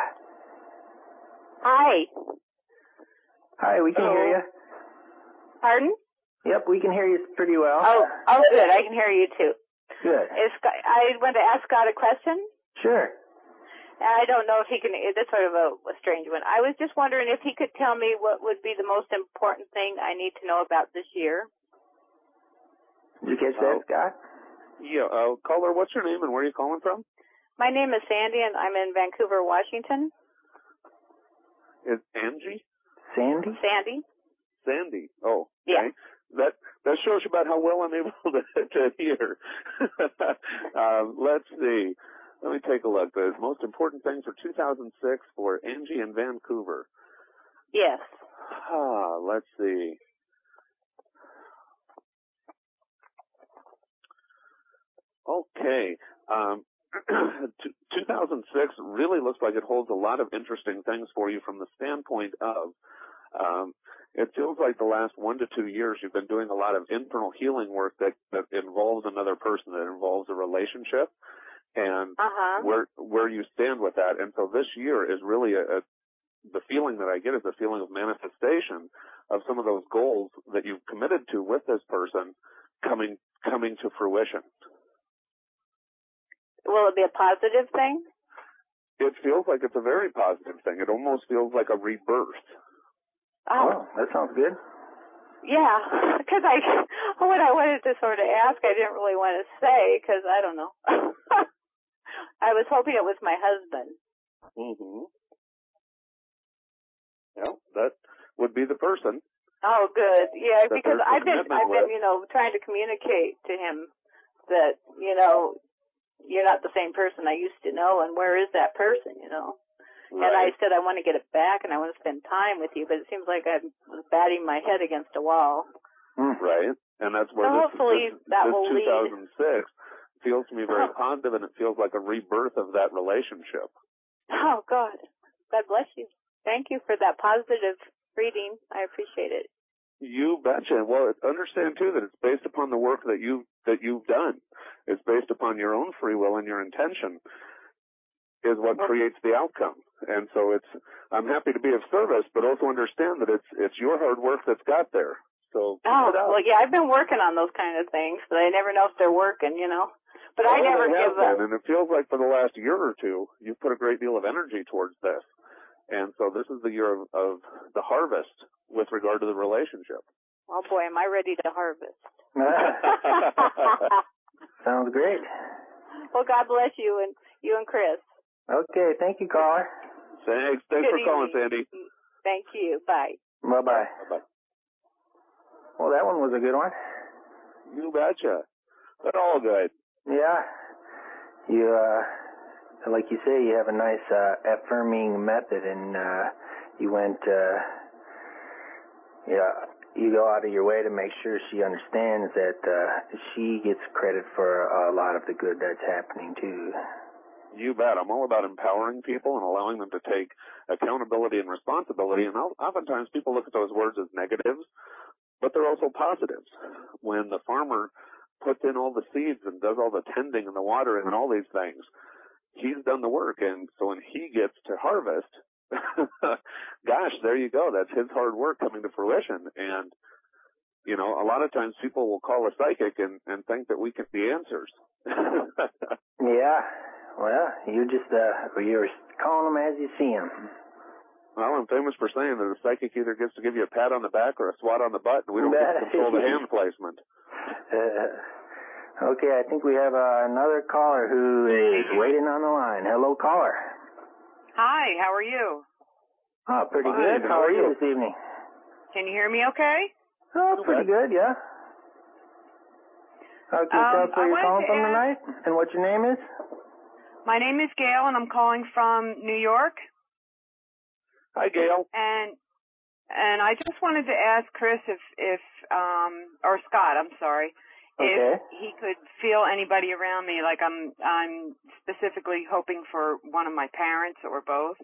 Hi. Hi, we can Hello. hear you. Pardon? Yep, we can hear you pretty well. Oh, oh, good. I can hear you too. Good. Is Scott, I want to ask Scott a question. Sure. I don't know if he can. That's sort of a, a strange one. I was just wondering if he could tell me what would be the most important thing I need to know about this year. Did you catch that, Oh. Scott? Yeah, uh, caller, what's your name and where are you calling from? My name is Sandy, and I'm in Vancouver, Washington. Is Angie? Sandy? Sandy. Sandy. Oh, okay. Yeah. That that shows you about how well I'm able to, to hear. um, let's see. Let me take a look. The most important things for two thousand six for Angie in Vancouver. Yes. Ah, let's see. Okay. Um, two thousand six really looks like it holds a lot of interesting things for you from the standpoint of um, it feels like the last one to two years you've been doing a lot of internal healing work that, that involves another person, that involves a relationship, and Uh-huh. where where you stand with that. And so this year is really a, a the feeling that I get is a feeling of manifestation of some of those goals that you've committed to with this person coming coming to fruition. Will it be a positive thing? It feels like it's a very positive thing. It almost feels like a rebirth. Oh, that sounds good. Yeah, because I, what I wanted to sort of ask, I didn't really want to say because I don't know. I was hoping it was my husband. Mm-hmm. Yeah, that would be the person. Oh, good. Yeah, That because there's a I've been, commitment I've been, with. you know, trying to communicate to him that, you know, you're not the same person I used to know, and where is that person, you know? Right. And I said I want to get it back, and I want to spend time with you, but it seems like I'm batting my head against a wall. Right, and that's where So this, hopefully this, that this will lead. two thousand six feels to me very Oh. positive, and it feels like a rebirth of that relationship. Oh, God. God bless you. Thank you for that positive reading. I appreciate it. You betcha. Well, understand too that it's based upon the work that you that you've done. It's based upon your own free will and your intention is what creates the outcome. And so it's I'm happy to be of service, but also understand that it's it's your hard work that's got there. So Oh, keep it up. well, yeah, I've been working on those kind of things, but I never know if they're working, you know. But I Well, never they have give up. been, and it feels like for the last year or two, you've put a great deal of energy towards this. And so this is the year of, of the harvest with regard to the relationship. Oh, boy, am I ready to harvest. Sounds great. Well, God bless you and you and Chris. Okay, thank you, caller. Thanks. Thanks Good for calling, evening. Sandy. Thank you. Bye. Bye-bye. Bye-bye. Well, that one was a good one. You betcha. They're all good. Yeah. You, uh, like you say, you have a nice, uh, affirming method, and, uh, you went, uh, yeah, you go out of your way to make sure she understands that, uh, she gets credit for a lot of the good that's happening, too. You bet. I'm all about empowering people and allowing them to take accountability and responsibility. And I'll, oftentimes people look at those words as negatives, but they're also positives. When the farmer puts in all the seeds and does all the tending and the watering and all these things, he's done the work. And so when he gets to harvest, gosh, there you go. That's his hard work coming to fruition. And, you know, a lot of times people will call a psychic and, and think that we can be answers. Yeah. Well, you just, uh, you're calling them as you see them. Well, I'm famous for saying that a psychic either gets to give you a pat on the back or a swat on the butt, and we don't get to control the hand placement. Uh, okay, I think we have uh, another caller who is waiting on the line. Hello, caller. Hi, how are you? Oh, pretty Fine. good. How, How are are you you? this evening? Can you hear me okay? Oh, pretty good, yeah. Uh, can you Um, tell us where I you're wanted calling to from ask- tonight and what your name is? My name is Gail, and I'm calling from New York. Hi, Gail. And and I just wanted to ask Chris if if um or Scott, I'm sorry, Okay. if he could feel anybody around me. Like I'm I'm specifically hoping for one of my parents or both.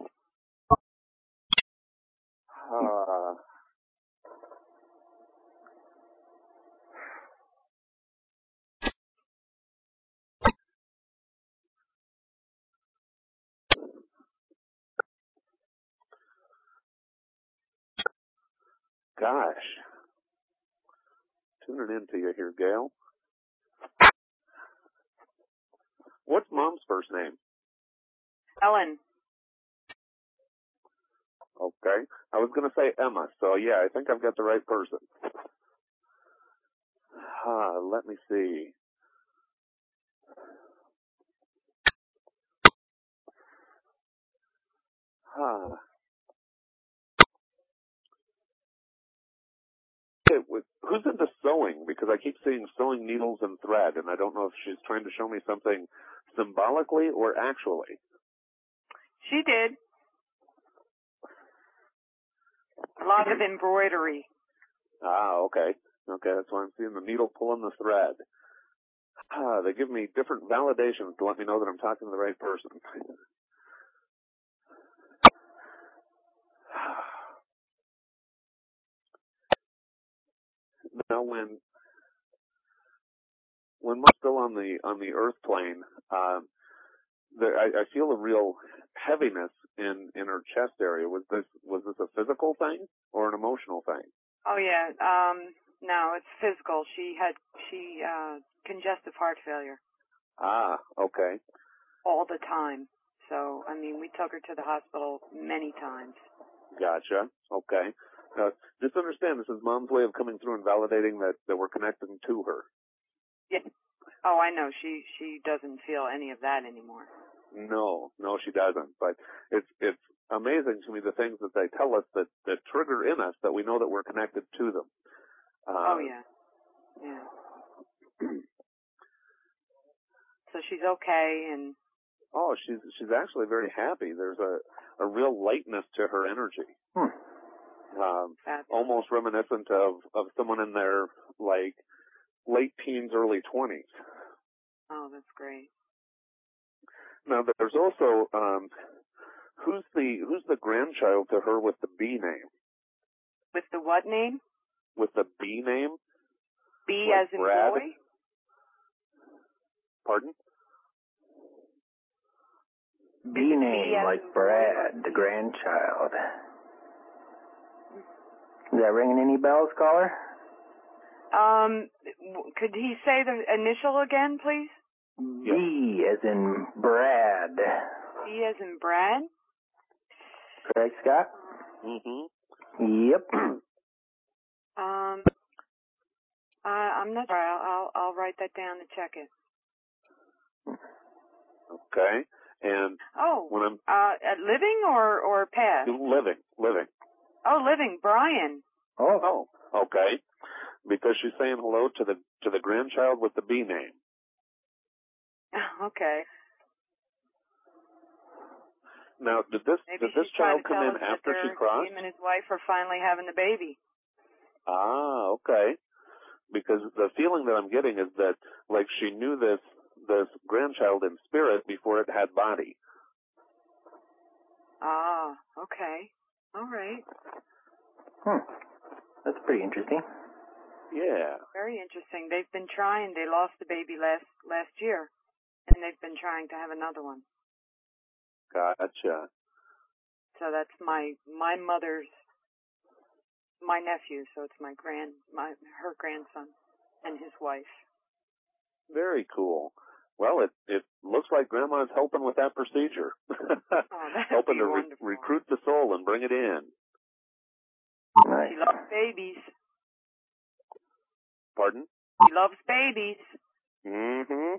Uh, gosh. Tuning in to you here, Gail. What's Mom's first name? Ellen. Okay. I was going to say Emma, so yeah, I think I've got the right person. Uh, let me see. Huh. Okay, with- who's into sewing? Because I keep seeing sewing needles and thread, and I don't know if she's trying to show me something symbolically or actually. She did. A lot of embroidery. Ah, okay. Okay, that's why I'm seeing the needle pulling the thread. Ah, they give me different validations to let me know that I'm talking to the right person. Now, when when we're still on the on the Earth plane, um, there, I, I feel a real heaviness in in her chest area. Was this was this a physical thing or an emotional thing? Oh yeah. Um no, it's physical. She had she uh congestive heart failure Ah, okay. all the time. So, I mean, we took her to the hospital many times. Gotcha. Okay. Uh, just understand, this is Mom's way of coming through and validating that, that we're connecting to her. Yeah. Oh, I know. She she doesn't feel any of that anymore. No, no, she doesn't. But it's it's amazing to me the things that they tell us that, that trigger in us that we know that we're connected to them. Uh, Oh yeah. Yeah. So she's okay, and oh, she's she's actually very happy. There's a, a real lightness to her energy. Hmm. Um, that's almost reminiscent of, of someone in their like late teens, early twenties. oh, that's great. Now there's also um, who's the who's the grandchild to her with the B name? With the what name? With the B name? B Like as in Brad? boy? Pardon? B Is it name B as like in boy Brad, or the B? grandchild. Is that ringing any bells, caller? Um, w- could he say the initial again, please? B as in Brad. B as in Brad? Correct, Scott? Mm-hmm. Yep. Um, uh, I'm not sure. I'll, I'll I'll write that down and check it. Okay. And Oh, when I'm uh, at living or or past? living, living. Oh, living, Brian. Oh. Oh, okay. Because she's saying hello to the to the grandchild with the B name. Okay. Now, did this Maybe did this she's trying child to come tell in us that after she they're- crossed? him and his wife are finally having the baby. Ah, okay. Because the feeling that I'm getting is that like she knew this this grandchild in spirit before it had body. Ah, okay. All right. Hmm. That's pretty interesting. Yeah. Very interesting. They've been trying. They lost a baby last last year, and they've been trying to have another one. Gotcha. So that's my my mother's my nephew. So it's my grand my her grandson and his wife. Very cool. Well, it it looks like Grandma's helping with that procedure. Oh, that'd helping be to re- wonderful. recruit the soul and bring it in. Nice. She loves babies. Pardon? She loves babies. Mm-hmm.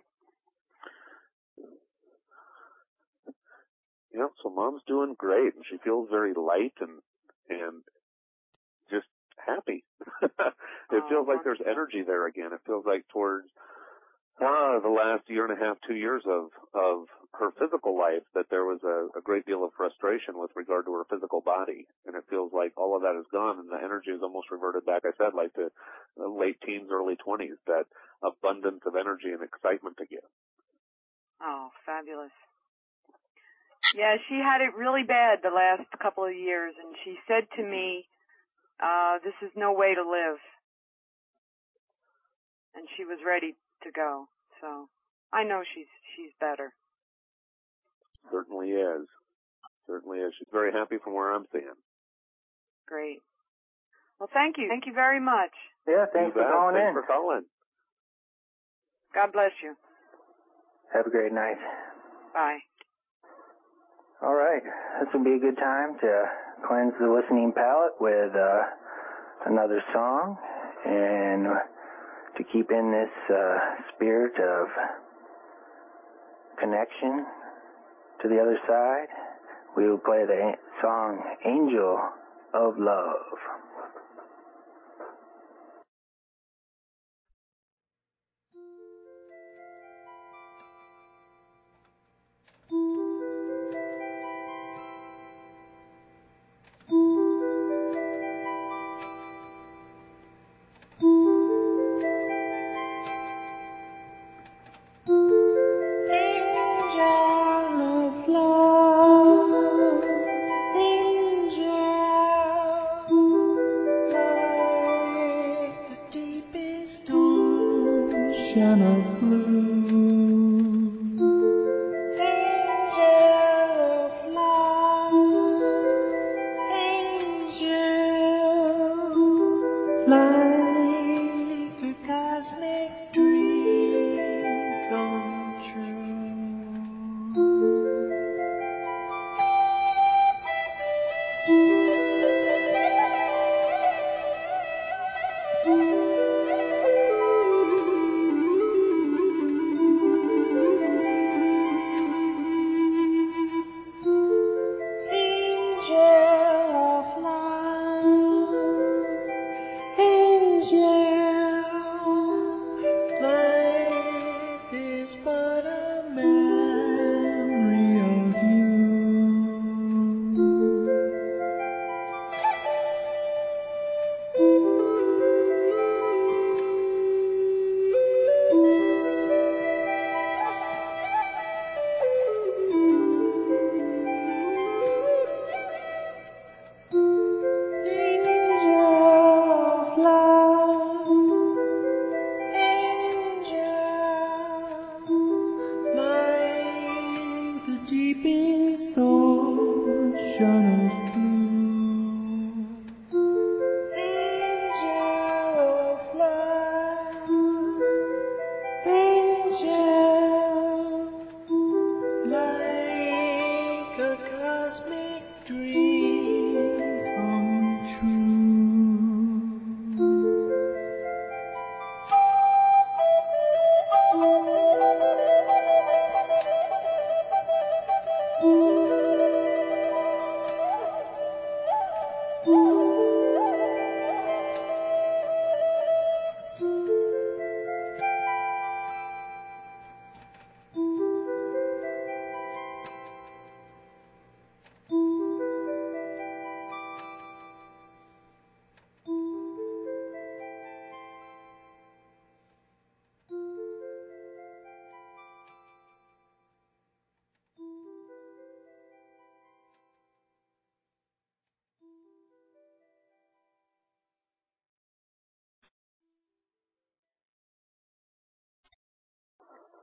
Yeah, so Mom's doing great, and she feels very light and and just happy. it Oh, feels like wonderful. there's energy there again. It feels like towards uh, the last year and a half, two years of of her physical life, that there was a, a great deal of frustration with regard to her physical body, and it feels like all of that is gone, and the energy is almost reverted back. I said, like to the late teens, early twenties, that abundance of energy and excitement again. Oh, fabulous. Yeah, she had it really bad the last couple of years, and she said to me, uh, this is no way to live. And she was ready to go. So I know she's she's better. Certainly is. Certainly is. She's very happy from where I'm seeing. Great. Well, thank you. Thank you very much. Yeah, thanks You for bet. calling Thanks in. for calling. God bless you. Have a great night. Bye. All right. This will be a good time to cleanse the listening palate with uh, another song, and to keep in this uh, spirit of connection to the other side, we will play the song Angel of Love. Angel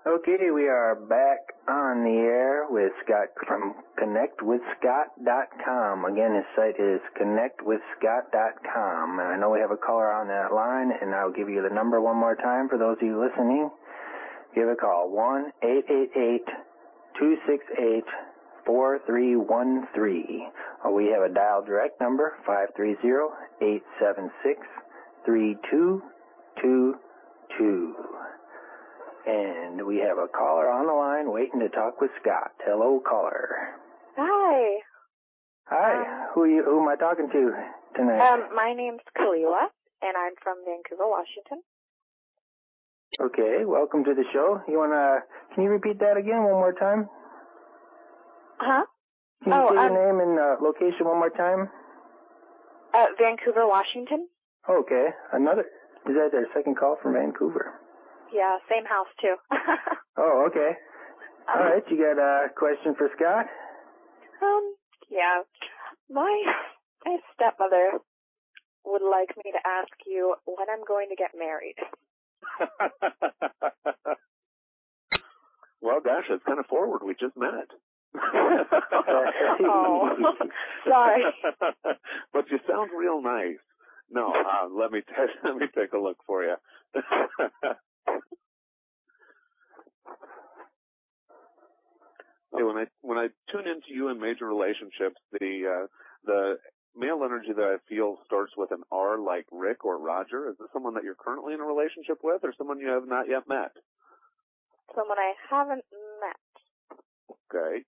Okay, we are back on the air with Scott from connect with scott dot com. Again, his site is connect with scott dot com. And I know we have a caller on that line, and I'll give you the number one more time for those of you listening. Give a call, one eight eight eight, two six eight, four three one three. Or we have a dial direct number, five three zero, eight seven six, three two two two. And we have a caller on the line waiting to talk with Scott. Hello, caller. Hi. Hi. Um, who are you? Who am I talking to tonight? Um, my name's Kalila, and I'm from Vancouver, Washington. Okay. Welcome to the show. You wanna? Can you repeat that again one more time? Huh? Can you oh, say um, your name and uh, location one more time? Uh, Vancouver, Washington. Okay. Another. Is that their second call from Vancouver? Yeah, same house too. Oh, okay. All right. You got a question for Scott? Um, yeah. My my stepmother would like me to ask you when I'm going to get married. Well, gosh, it's kind of forward. We just met. Oh, sorry. But you sound real nice. No, uh, let me t- let me take a look for you. Hey, when I when I tune into you in major relationships, the uh, the male energy that I feel starts with an R, like Rick or Roger. Is this someone that you're currently in a relationship with, or someone you have not yet met? Someone I haven't met. Okay.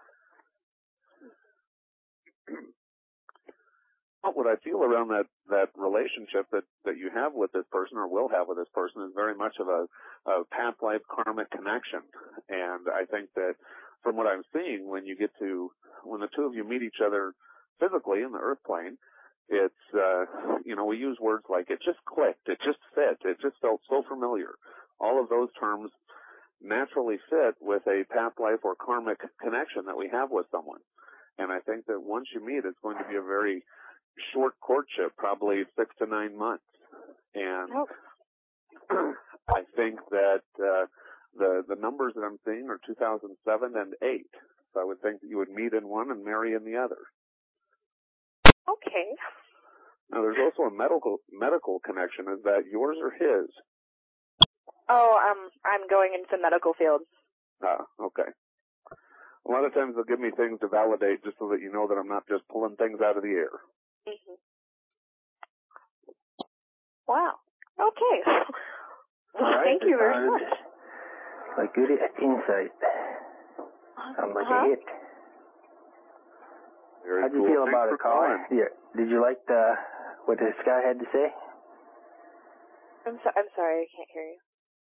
What I feel around that, that relationship that, that you have with this person or will have with this person is very much of a, a past life karmic connection. And I think that from what I'm seeing, when you get to, when the two of you meet each other physically in the earth plane, it's, uh, you know, we use words like it just clicked, it just fit, it just felt so familiar. All of those terms naturally fit with a past life or karmic connection that we have with someone. And I think that once you meet, it's going to be a very short courtship, probably six to nine months. And Oh. I think that uh, the the numbers that I'm seeing are two thousand seven and eight. So I would think that you would meet in one and marry in the other. Okay. Now, there's also a medical medical connection. Is that yours or his? Oh, um, I'm going into the medical field. Ah, okay. A lot of times they'll give me things to validate just so that you know that I'm not just pulling things out of the air. Mm-hmm. Wow. Okay. Well, All right. thank you very much. Like good insight. I'm like Uh-huh. a hit. Very How'd you cool. feel Thanks about for it, caller? calling. Yeah. Did you like the what this guy had to say? I'm so, I'm sorry, I can't hear you.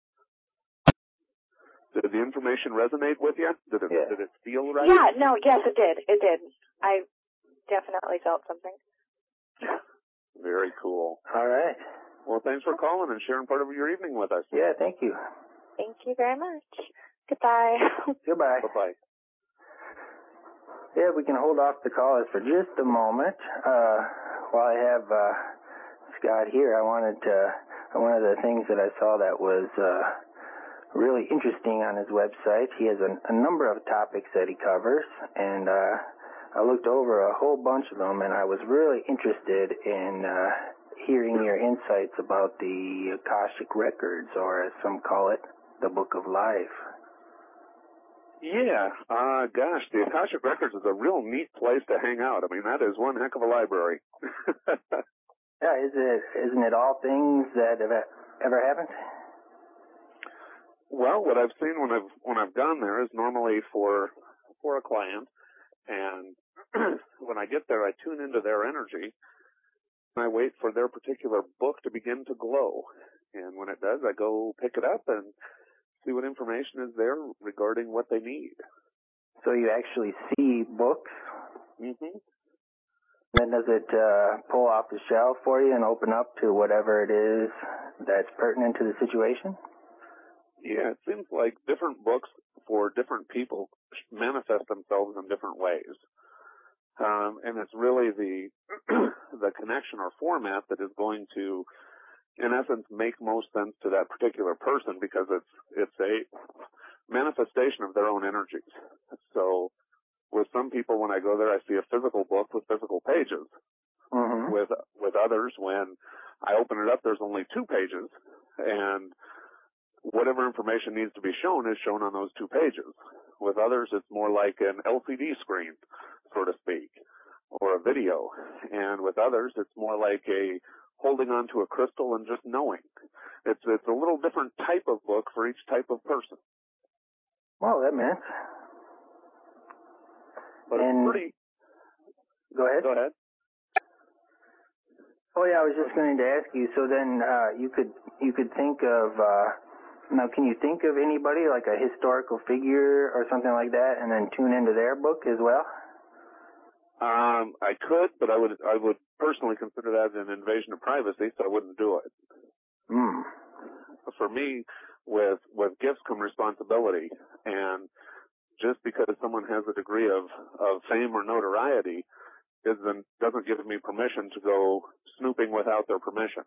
Did the information resonate with you? Did it, Yeah. did it feel right? Yeah, no, yes, it did. It did. I definitely felt something. Very cool. All right. Well, thanks for calling and sharing part of your evening with us. Yeah, thank you. Thank you very much. Goodbye. Goodbye. Bye-bye. Yeah, we can hold off the callers for just a moment. Uh, while I have uh, Scott here, I wanted to, one of the things that I saw that was uh, really interesting on his website, he has a, a number of topics that he covers, and uh, I looked over a whole bunch of them, and I was really interested in uh, hearing your insights about the Akashic Records, or as some call it, the Book of Life. Yeah, uh, gosh, the Akashic Records is a real neat place to hang out. I mean, that is one heck of a library. Yeah, is it, isn't it all things that have ever happened? Well, what I've seen when I've when I've gone there is normally for for a client, and when I get there, I tune into their energy, and I wait for their particular book to begin to glow. And when it does, I go pick it up and see what information is there regarding what they need. So you actually see books? Mm-hmm. Then does it uh, pull off the shelf for you and open up to whatever it is that's pertinent to the situation? Yeah, it seems like different books for different people manifest themselves in different ways. Um, and it's really the the connection or format that is going to, in essence, make most sense to that particular person, because it's it's a manifestation of their own energies. So with some people, when I go there, I see a physical book with physical pages. Mm-hmm. With with others, when I open it up, there's only two pages, and whatever information needs to be shown is shown on those two pages. With others, it's more like an L C D screen, so to speak, or a video. And with others, it's more like a holding on to a crystal and just knowing. It's it's a little different type of book for each type of person. Well, that makes. But and it's pretty. Go ahead. Go ahead. Oh yeah, I was just going to ask you. So then, uh, you could you could think of uh, now. Can you think of anybody like a historical figure or something like that, and then tune into their book as well? Um, I could, but I would I would personally consider that an invasion of privacy, so I wouldn't do it. Hmm. For me, with with gifts come responsibility, and just because someone has a degree of of fame or notoriety isn't doesn't give me permission to go snooping without their permission.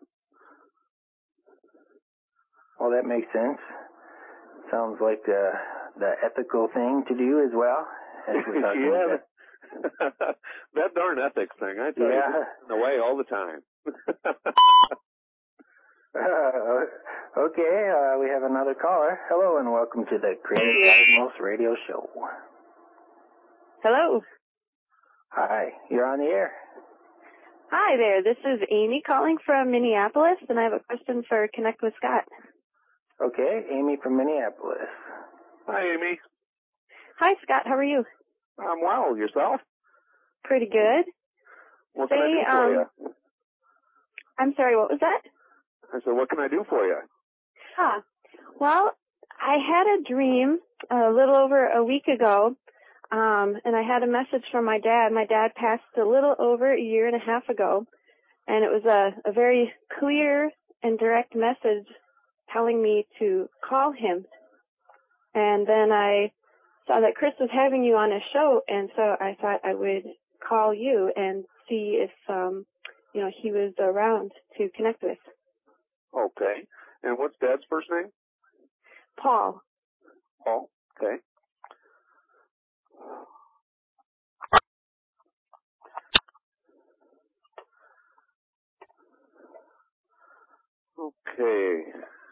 Well, that makes sense. Sounds like the the ethical thing to do as well. As we're talking yeah. about. That darn ethics thing, I tell yeah. you, it's in the way all the time. uh, okay, uh, we have another caller. Hello and welcome to the Creative Cosmos Radio Show. Hello. Hi, you're on the air. Hi there, this is Amy calling from Minneapolis, and I have a question for Connect with Scott. Okay, Amy from Minneapolis. Hi, Amy. Hi, Scott, how are you? I'm well. Yourself? Pretty good. What Say, can I do for um, you? I'm sorry, what was that? I said, what can I do for you? Huh. Well, I had a dream a little over a week ago, um, and I had a message from my dad. My dad passed a little over a year and a half ago, and it was a, a very clear and direct message telling me to call him. And then I saw that Chris was having you on his show, and so I thought I would call you and see if, um, you know, he was around to connect with. Okay. And what's Dad's first name? Paul. Paul. Okay. Okay.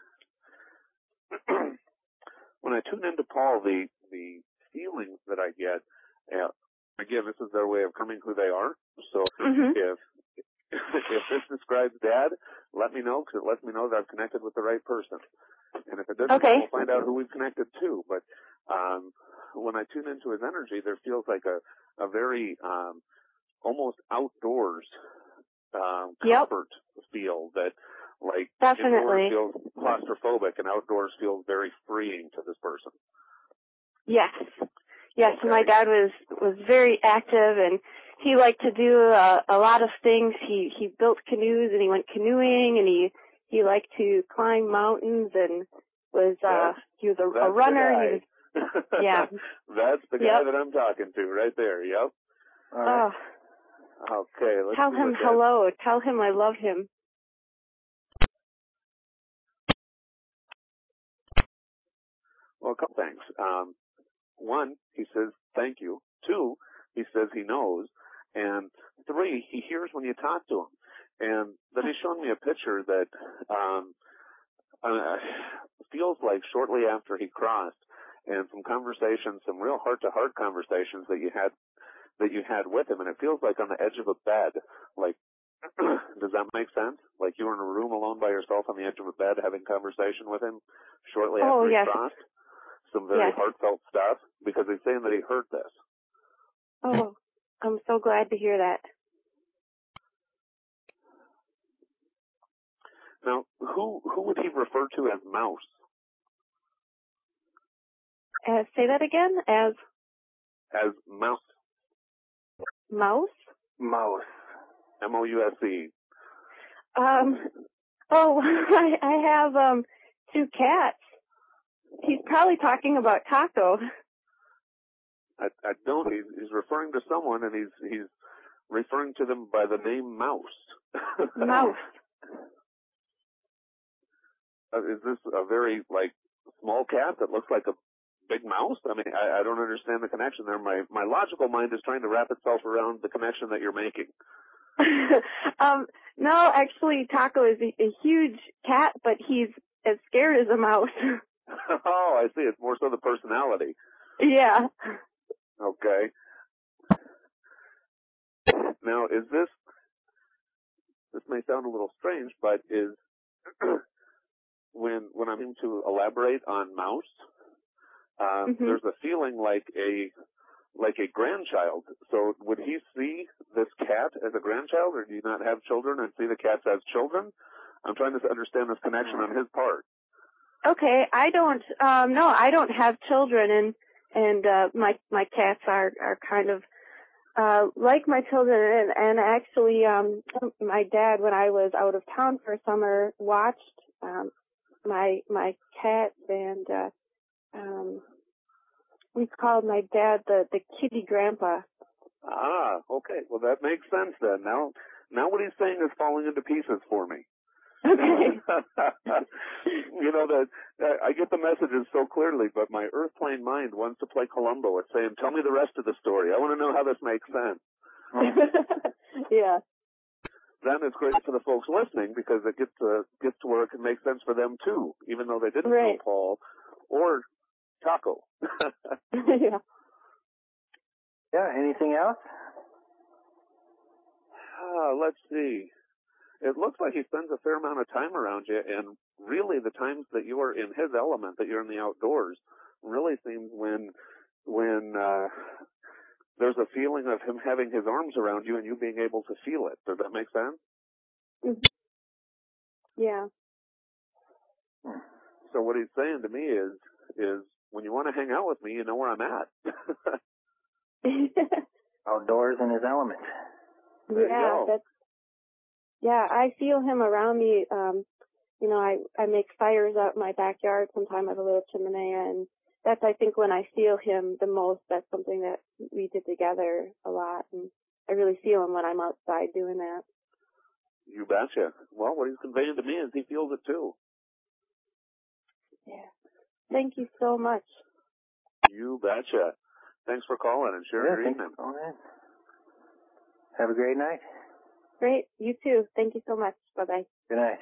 When I tune into Paul, the the feelings that I get, uh, again, this is their way of coming who they are. So Mm-hmm. if if this describes Dad, let me know, because it lets me know that I've connected with the right person. And if it doesn't, Okay. we'll find out who we've connected to. But um, when I tune into his energy, there feels like a, a very um, almost outdoors um, Yep. comfort feel that, like, Definitely. indoors feels claustrophobic and outdoors feels very freeing to this person. Yes. Yes, Okay. my dad was was very active, and he liked to do a, a lot of things. He he built canoes, and he went canoeing, and he he liked to climb mountains, and was uh That's, he was a, that's a runner. The He was, guy. yeah. That's the guy Yep. that I'm talking to right there. Yep. All right. Oh, Okay. Let's tell see him what that- hello. Tell him I love him. Well, a couple things. Um, one, he says thank you. Two, he says he knows. And three, he hears when you talk to him. And then he's shown me a picture that um, uh, feels like shortly after he crossed, and some conversations, some real heart-to-heart conversations that you had that you had with him, and it feels like on the edge of a bed. Like, does that make sense? Like you were in a room alone by yourself on the edge of a bed having conversation with him shortly Oh, after yes. he crossed? Some very Yes. heartfelt stuff, because he's saying that he heard this. Oh, I'm so glad to hear that. Now, who who would he refer to as Mouse? Uh, say that again. As As Mouse. mouse. Mouse. M O U S E. Um. Oh, I, I have um two cats. He's probably talking about Taco. I, I don't. He's, he's referring to someone, and he's he's referring to them by the name Mouse. Mouse. Uh, is this a very like small cat that looks like a big mouse? I mean, I, I don't understand the connection there. My my logical mind is trying to wrap itself around the connection that you're making. um, no, actually, Taco is a, a huge cat, but he's as scared as a mouse. Oh, I see. It's more so the personality. Yeah. Okay. Now, is this, this may sound a little strange, but is, when, when I'm going to elaborate on mouse, um, Mm-hmm. there's a feeling like a, like a grandchild. So would he see this cat as a grandchild, or do you not have children and see the cats as children? I'm trying to understand this connection on his part. Okay, I don't, um, no, I don't have children, and, and, uh, my, my cats are, are kind of, uh, like my children, and, and actually, um, my dad, when I was out of town for summer, watched, um, my, my cats, and, uh, um, we called my dad the, the kitty grandpa. Ah, okay. Well, that makes sense then. Now, now what he's saying is falling into pieces for me. Okay. You know, that I get the messages so clearly, but my earth plane mind wants to play Columbo. It's saying, tell me the rest of the story. I want to know how this makes sense. Yeah. Then it's great for the folks listening because it gets to, gets to where it can make sense for them too, even though they didn't Right. know Paul or Taco. Yeah. Yeah, anything else? Ah, let's see. It looks like he spends a fair amount of time around you, and really the times that you are in his element, that you're in the outdoors, really seems when when uh, there's a feeling of him having his arms around you and you being able to feel it. Does that make sense? Mm-hmm. Yeah. So what he's saying to me is, is when you want to hang out with me, you know where I'm at. Outdoors in his element. There yeah, you go. that's, yeah, I feel him around me. Um, you know, I, I make fires out in my backyard. Sometimes I have a little chimney, and that's, I think, when I feel him the most. That's something that we did together a lot, and I really feel him when I'm outside doing that. You betcha. Well, what he's conveying to me is he feels it too. Yeah. Thank you so much. You betcha. Thanks for calling and sharing Yeah, your thanks evening. for calling in. Have a great night. Great. You too. Thank you so much. Bye-bye. Good night.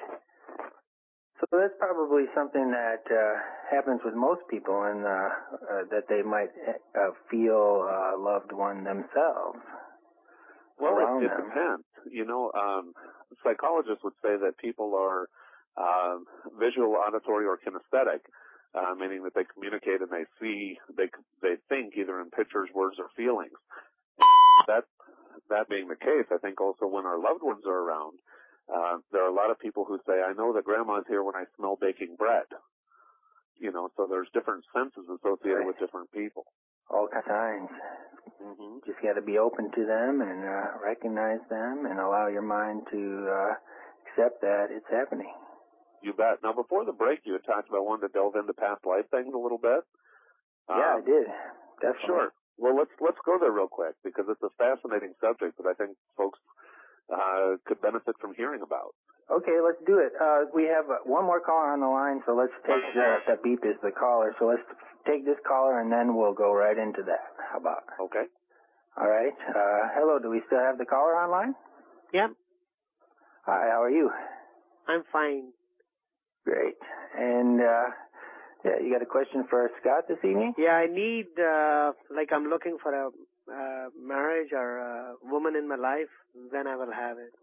So that's probably something that uh, happens with most people, and uh, uh, that they might uh, feel a uh, loved one themselves. Well, around it, it them. depends. You know, um, psychologists would say that people are um, visual, auditory, or kinesthetic, uh, meaning that they communicate and they see, they they think either in pictures, words, or feelings. That that being the case, I think also when our loved ones are around, uh, there are a lot of people who say, "I know that Grandma's here when I smell baking bread." You know, so there's different senses associated Right. with different people. All kinds. Mm-hmm. Just got to be open to them and uh, recognize them and allow your mind to uh, accept that it's happening. You bet. Now, before the break, you had talked about wanting to delve into past life things a little bit. Yeah, Um, I did. Definitely. Sure. Well, let's let's go there real quick because it's a fascinating subject that I think folks uh, could benefit from hearing about. Okay, let's do it. Uh, we have uh, one more caller on the line, so let's take the, that beep is the caller. So let's take this caller and then we'll go right into that. How about? Okay. All right. Uh, hello, do we still have the caller online? Yep, Hi, how are you? I'm fine. Great. And, uh, yeah, you got a question for Scott this evening? Yeah, I need, uh, like I'm looking for a uh, marriage or a woman in my life, then I will have it.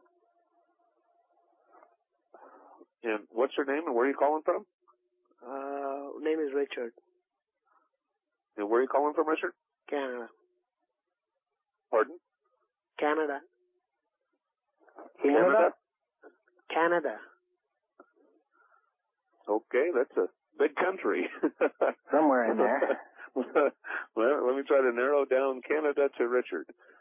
And what's your name and where are you calling from? Uh, name is Richard, And where are you calling from, Richard? Canada. Pardon? Canada. Canada? Canada. Okay, that's a big country. Somewhere in there. Well, let me try to narrow down Canada to Richard.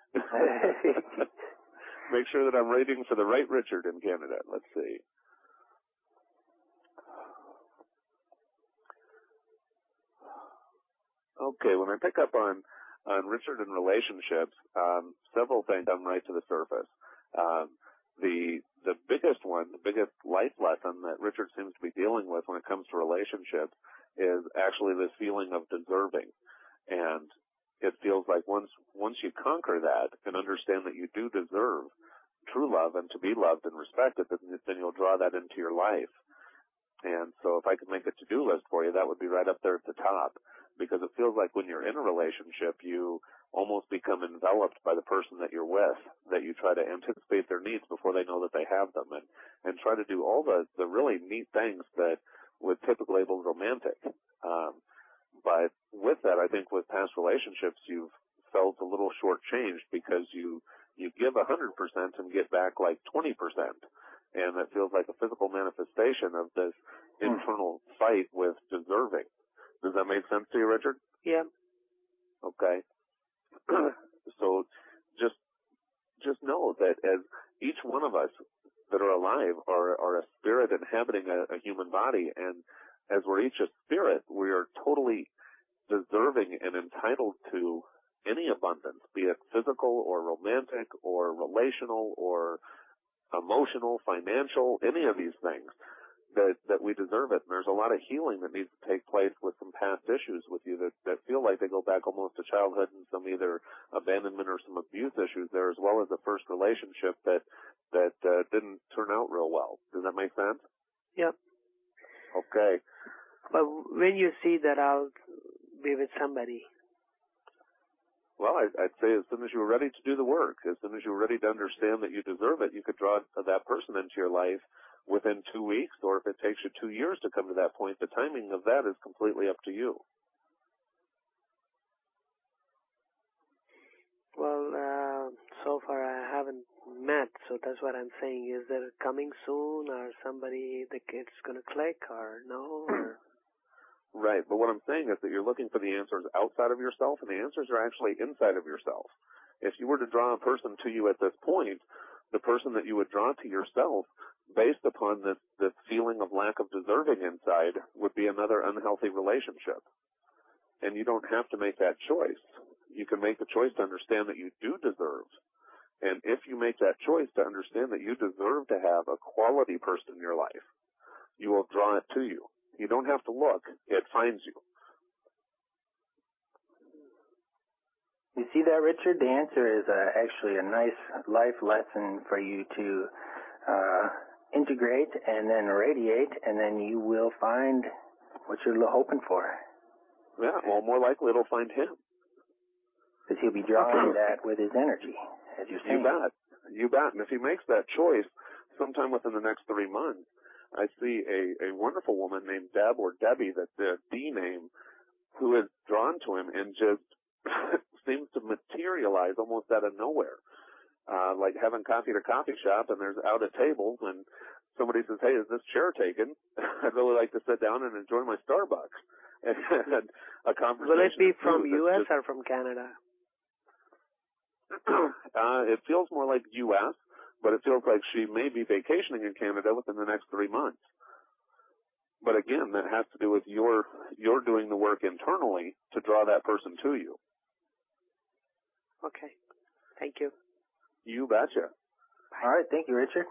Make sure that I'm rating for the right Richard in Canada. Let's see. Okay, when I pick up on, on Richard and relationships, um, several things come right to the surface. Um, the the biggest one, the biggest life lesson that Richard seems to be dealing with when it comes to relationships is actually this feeling of deserving. And it feels like once once you conquer that and understand that you do deserve true love and to be loved and respected, then, then you'll draw that into your life. And so if I could make a to-do list for you, that would be right up there at the top, because it feels like when you're in a relationship, you almost become enveloped by the person that you're with, that you try to anticipate their needs before they know that they have them, and, and try to do all the, the really neat things that would typically label romantic. Um, but with that, I think with past relationships, you've felt a little shortchanged because you, you give one hundred percent and get back like twenty percent. And that feels like a physical manifestation of this mm. internal fight with deserving. Does that make sense to you, Richard? Yeah. Okay. So just just know that as each one of us that are alive are, are a spirit inhabiting a, a human body, and as we're each a spirit, we are totally deserving and entitled to any abundance, be it physical or romantic or relational or emotional, financial, any of these things, that, that we deserve it. And there's a lot of healing that needs to take place with some past issues with you that, that feel like they go back almost to childhood, and some either abandonment or some abuse issues there, as well as the first relationship that, that uh, didn't turn out real well. Does that make sense? Yep. Okay. But when you see that I'll be with somebody, well, I'd say as soon as you were ready to do the work, as soon as you were ready to understand that you deserve it, you could draw that person into your life within two weeks, or if it takes you two years to come to that point, the timing of that is completely up to you. Well, uh, so far I haven't met, so that's what I'm saying. Is there coming soon, or somebody the kid's going to click, or no? Or... Right, but what I'm saying is that you're looking for the answers outside of yourself, and the answers are actually inside of yourself. If you were to draw a person to you at this point, the person that you would draw to yourself, based upon this, this feeling of lack of deserving inside, would be another unhealthy relationship. And you don't have to make that choice. You can make the choice to understand that you do deserve. And if you make that choice to understand that you deserve to have a quality person in your life, you will draw it to you. You don't have to look. It finds you. You see that, Richard? The answer is uh, actually a nice life lesson for you to uh, integrate and then radiate, and then you will find what you're hoping for. Yeah, well, more likely it'll find him. Because he'll be drawing that with his energy, as you're saying. You bet. You bet. And if he makes that choice sometime within the next three months, I see a, a wonderful woman named Deb or Debbie, that's the D name, who is drawn to him and just seems to materialize almost out of nowhere. Uh, like having coffee at a coffee shop, and there's out a table, and somebody says, hey, is this chair taken? I'd really like to sit down and enjoy my Starbucks. And a conversation. Will it be from U S or from Canada? uh, it feels more like U S, but it feels like she may be vacationing in Canada within the next three months. But again, that has to do with your, your doing the work internally to draw that person to you. Okay. Thank you. You betcha. All right. Thank you, Richard.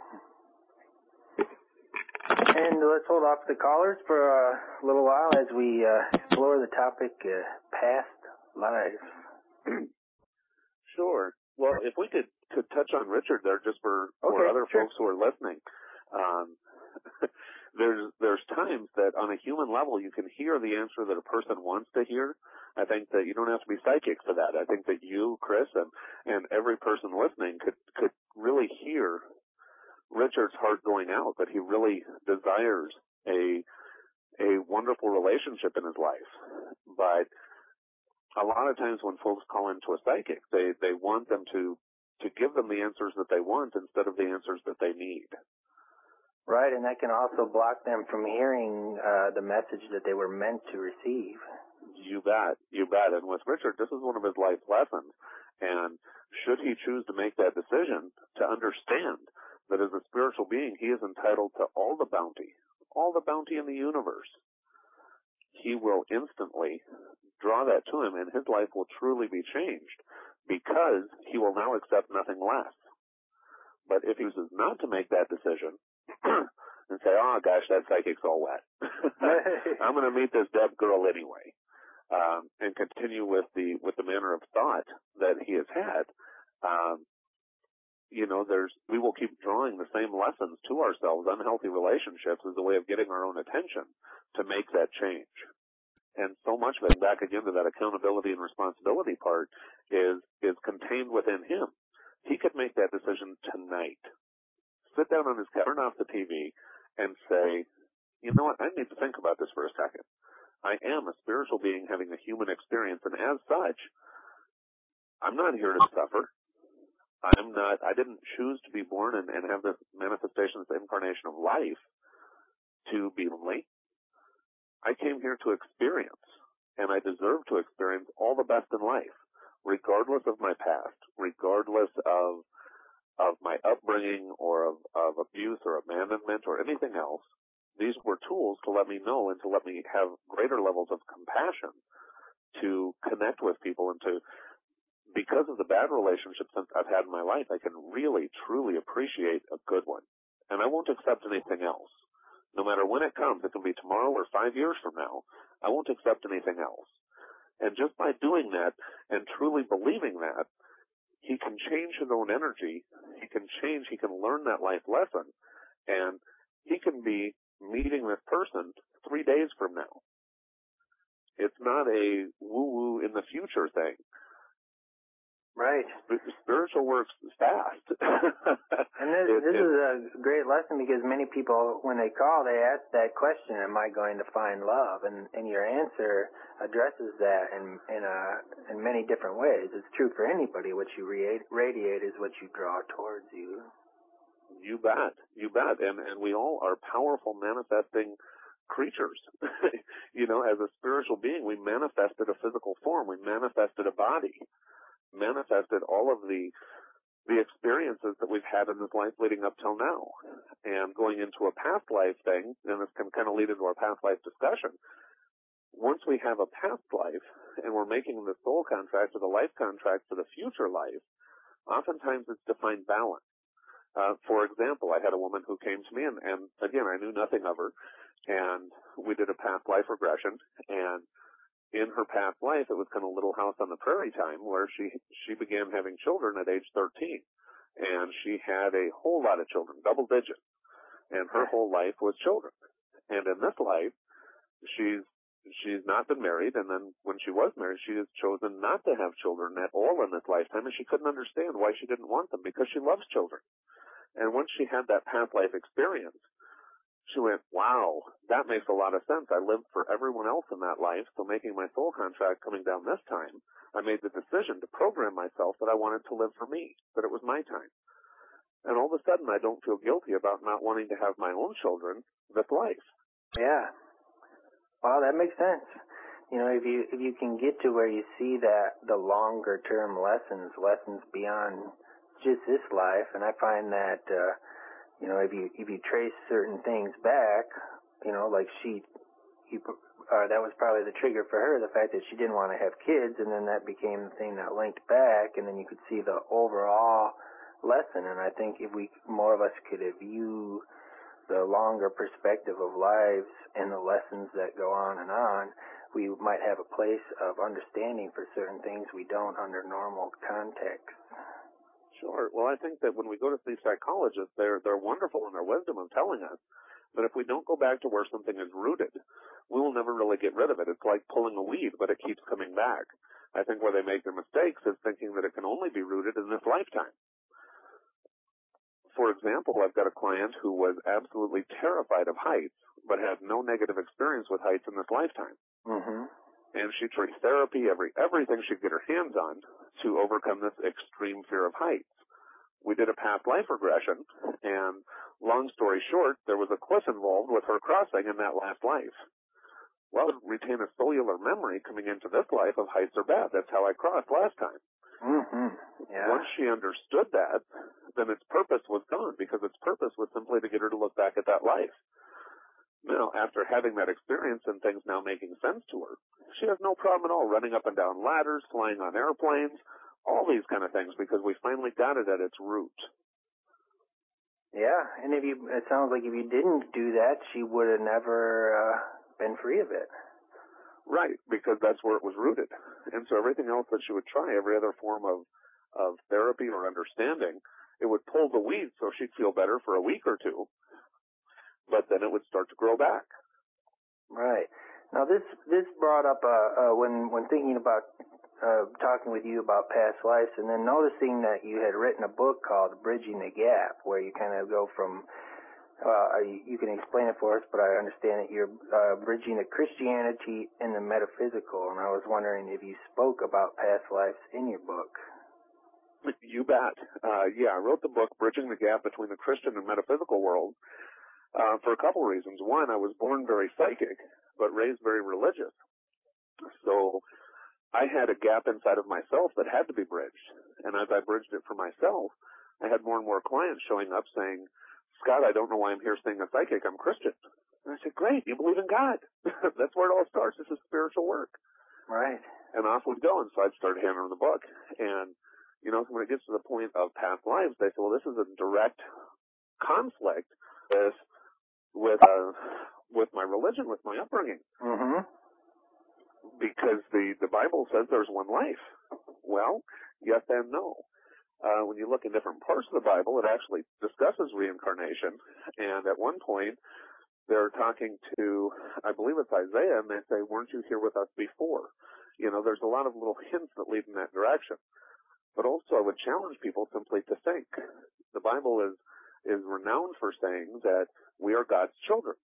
And let's hold off the callers for a little while as we uh, explore the topic uh, past lives. Sure. Well, if we could, could touch on Richard there just for, for okay, other sure. folks who are listening. Um, there's there's times that on a human level you can hear the answer that a person wants to hear. I think that you don't have to be psychic for that. I think that you, Chris, and, and every person listening could, could really hear Richard's heart going out, that he really desires a a wonderful relationship in his life. But a lot of times when folks call into a psychic, they, they want them to, to give them the answers that they want instead of the answers that they need. Right, and that can also block them from hearing uh, the message that they were meant to receive. You bet, you bet. And with Richard, this is one of his life lessons. And should he choose to make that decision, to understand that as a spiritual being, he is entitled to all the bounty, all the bounty in the universe, he will instantly draw that to him, and his life will truly be changed because he will now accept nothing less. But if he chooses not to make that decision and say, oh, gosh, that psychic's all wet. I'm going to meet this deaf girl anyway, um, and continue with the with the manner of thought that he has had, um, you know, there's we will keep drawing the same lessons to ourselves. Unhealthy relationships is a way of getting our own attention to make that change. And so much of it, back again to that accountability and responsibility part, is is contained within him. He could make that decision tonight. Sit down on his couch, turn off the T V, and say, you know what, I need to think about this for a second. I am a spiritual being having a human experience, and as such, I'm not here to suffer. I'm not, I didn't choose to be born and, and have this manifestation, this incarnation of life to be lonely. I came here to experience, and I deserve to experience all the best in life, regardless of my past, regardless of of my upbringing or of, of abuse or abandonment or anything else. These were tools to let me know and to let me have greater levels of compassion to connect with people and to, because of the bad relationships I've had in my life, I can really, truly appreciate a good one. And I won't accept anything else. No matter when it comes, it can be tomorrow or five years from now, I won't accept anything else. And just by doing that and truly believing that, he can change his own energy, he can change, he can learn that life lesson, and he can be meeting this person three days from now. It's not a woo-woo in the future thing. Right. Spiritual works fast. And this, it, this it, is a great lesson because many people, when they call, they ask that question, am I going to find love? And, and your answer addresses that in, in, a, in many different ways. It's true for anybody. What you radiate, radiate is what you draw towards you. You bet. You bet. And, and we all are powerful manifesting creatures. You know, as a spiritual being, we manifested a physical form. We manifested a body. Manifested all of the the experiences that we've had in this life leading up till now. And going into a past life thing, and this can kind of lead into our past life discussion, once we have a past life and we're making the soul contract or the life contract for the future life, oftentimes it's to find balance. Uh, for example, I had a woman who came to me, and, and again, I knew nothing of her, and we did a past life regression, and in her past life, it was kind of Little House on the Prairie time, where she she began having children at age thirteen, and she had a whole lot of children, double digits, and her whole life was children. And in this life, she's she's not been married, and then when she was married, she has chosen not to have children at all in this lifetime, and she couldn't understand why she didn't want them, because she loves children. And once she had that past life experience, she went, wow, that makes a lot of sense. I lived for everyone else in that life, so making my soul contract coming down this time, I made the decision to program myself that I wanted to live for me, that it was my time. And all of a sudden, I don't feel guilty about not wanting to have my own children this life. Yeah. Well, that makes sense. You know, if you if you can get to where you see that the longer term lessons, lessons beyond just this life, and I find that uh you know, if you if you trace certain things back, you know, like she, he, uh, that was probably the trigger for her, the fact that she didn't want to have kids, and then that became the thing that linked back, and then you could see the overall lesson. And I think if we more of us could view the longer perspective of lives and the lessons that go on and on, we might have a place of understanding for certain things we don't under normal context. Sure. Well, I think that when we go to see psychologists, they're they're wonderful in their wisdom of telling us. But if we don't go back to where something is rooted, we will never really get rid of it. It's like pulling a weed, but it keeps coming back. I think where they make their mistakes is thinking that it can only be rooted in this lifetime. For example, I've got a client who was absolutely terrified of heights, but had no negative experience with heights in this lifetime. Mm-hmm. And she tried therapy, every everything she could get her hands on to overcome this extreme fear of heights. We did a past life regression, and long story short, there was a cliff involved with her crossing in that last life. Well, I retain a cellular memory coming into this life of heights are bad. That's how I crossed last time. Mm-hmm. Yeah. Once she understood that, then its purpose was gone, because its purpose was simply to get her to look back at that life. Now, after having that experience and things now making sense to her, she has no problem at all running up and down ladders, flying on airplanes, all these kind of things, because we finally got it at its root. Yeah, and if you, it sounds like if you didn't do that, she would have never uh, been free of it. Right, because that's where it was rooted. And so everything else that she would try, every other form of, of therapy or understanding, it would pull the weeds so she'd feel better for a week or two, but then it would start to grow back. Right. Now this this brought up uh, uh, when when thinking about uh, talking with you about past lives, and then noticing that you had written a book called Bridging the Gap, where you kind of go from uh, you, you can explain it for us, but I understand that you're uh, bridging the Christianity and the metaphysical, and I was wondering if you spoke about past lives in your book. You bet. Uh, yeah, I wrote the book Bridging the Gap Between the Christian and Metaphysical World uh, for a couple reasons. One, I was born very psychic, but raised very religious. So I had a gap inside of myself that had to be bridged. And as I bridged it for myself, I had more and more clients showing up saying, Scott, I don't know why I'm here saying I'm psychic. I'm Christian. And I said, great, you believe in God. That's where it all starts. This is spiritual work. Right. And off we'd go. And so I started handing them the book. And, you know, when it gets to the point of past lives, they say, well, this is a direct conflict with, with, uh, with my religion, with my upbringing. Mm-hmm. Because the, the Bible says there's one life. Well, yes and no. Uh, when you look in different parts of the Bible, it actually discusses reincarnation. And at one point, they're talking to, I believe it's Isaiah, and they say, weren't you here with us before? You know, there's a lot of little hints that lead in that direction. But also I would challenge people simply to think. The Bible is, is renowned for saying that we are God's children.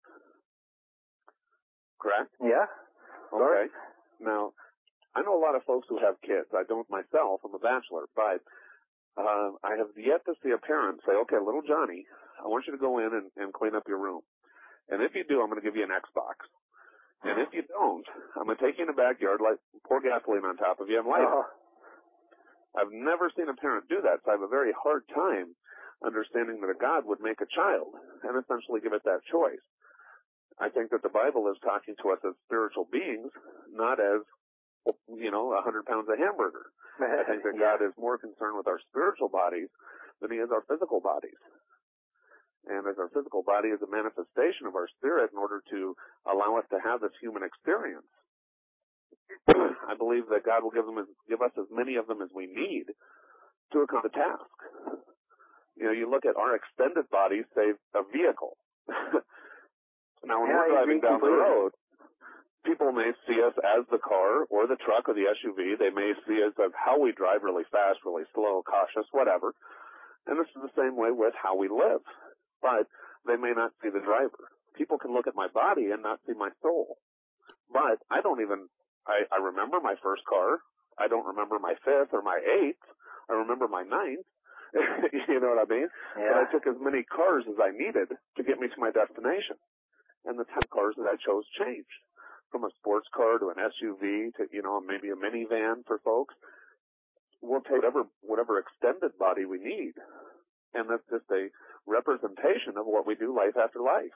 Correct? Yeah. Okay. Now, I know a lot of folks who have kids. I don't myself. I'm a bachelor. But uh, I have yet to see a parent say, okay, little Johnny, I want you to go in and, and clean up your room. And if you do, I'm going to give you an Xbox. And if you don't, I'm going to take you in the backyard, like pour gasoline on top of you, and light it. Oh. I've never seen a parent do that, so I have a very hard time understanding that a God would make a child and essentially give it that choice. I think that the Bible is talking to us as spiritual beings, not as, you know, a hundred pounds of hamburger. I think that Yeah. God is more concerned with our spiritual bodies than he is our physical bodies. And as our physical body is a manifestation of our spirit in order to allow us to have this human experience, I believe that God will give them, give us as many of them as we need to accomplish the task. You know, you look at our extended bodies, say, a vehicle. Now, when Yeah, we're driving down the completely. road, people may see us as the car or the truck or the S U V. They may see us as how we drive, really fast, really slow, cautious, whatever. And this is the same way with how we live. But they may not see the driver. People can look at my body and not see my soul. But I don't even, I, I remember my first car. I don't remember my fifth or my eighth. I remember my ninth. You know what I mean? Yeah. But I took as many cars as I needed to get me to my destination. And the type of cars that I chose changed. From a sports car to an S U V to, you know, maybe a minivan for folks. We'll take whatever, whatever extended body we need. And that's just a representation of what we do life after life.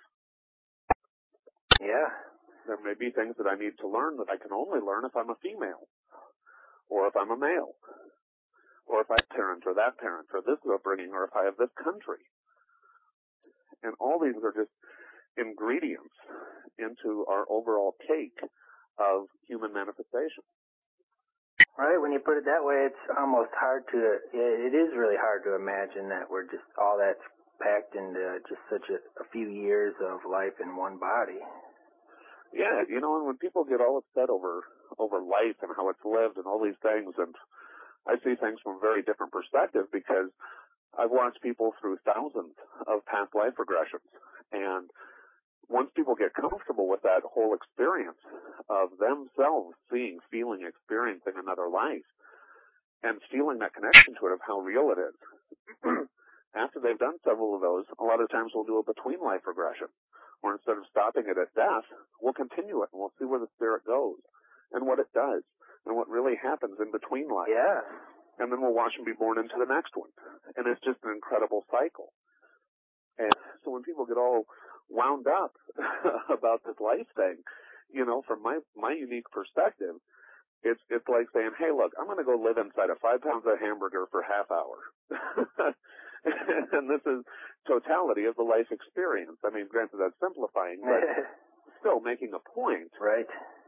Yeah. There may be things that I need to learn that I can only learn if I'm a female. Or if I'm a male. Or if I have parent or that parent or this upbringing or if I have this country. And all these are just ingredients into our overall cake of human manifestation. Right, when you put it that way, it's almost hard to, it is really hard to imagine that we're just, all that's packed into just such a, a few years of life in one body. Yeah, you know, and when people get all upset over, over life and how it's lived and all these things, and I see things from a very different perspective because I've watched people through thousands of past life regressions. And once people get comfortable with that whole experience of themselves seeing, feeling, experiencing another life, and feeling that connection to it of how real it is, after they've done several of those, a lot of times we'll do a between life regression, where instead of stopping it at death, we'll continue it and we'll see where the spirit goes and what it does and what really happens in between life. Yeah. And then we'll watch them be born into the next one. And it's just an incredible cycle. And so when people get all wound up about this life thing, you know, from my, my unique perspective, it's, it's like saying, hey, look, I'm going to go live inside a five pounds of hamburger for half hour. And this is totality of the life experience. I mean, granted, that's simplifying, but still making a point. Right.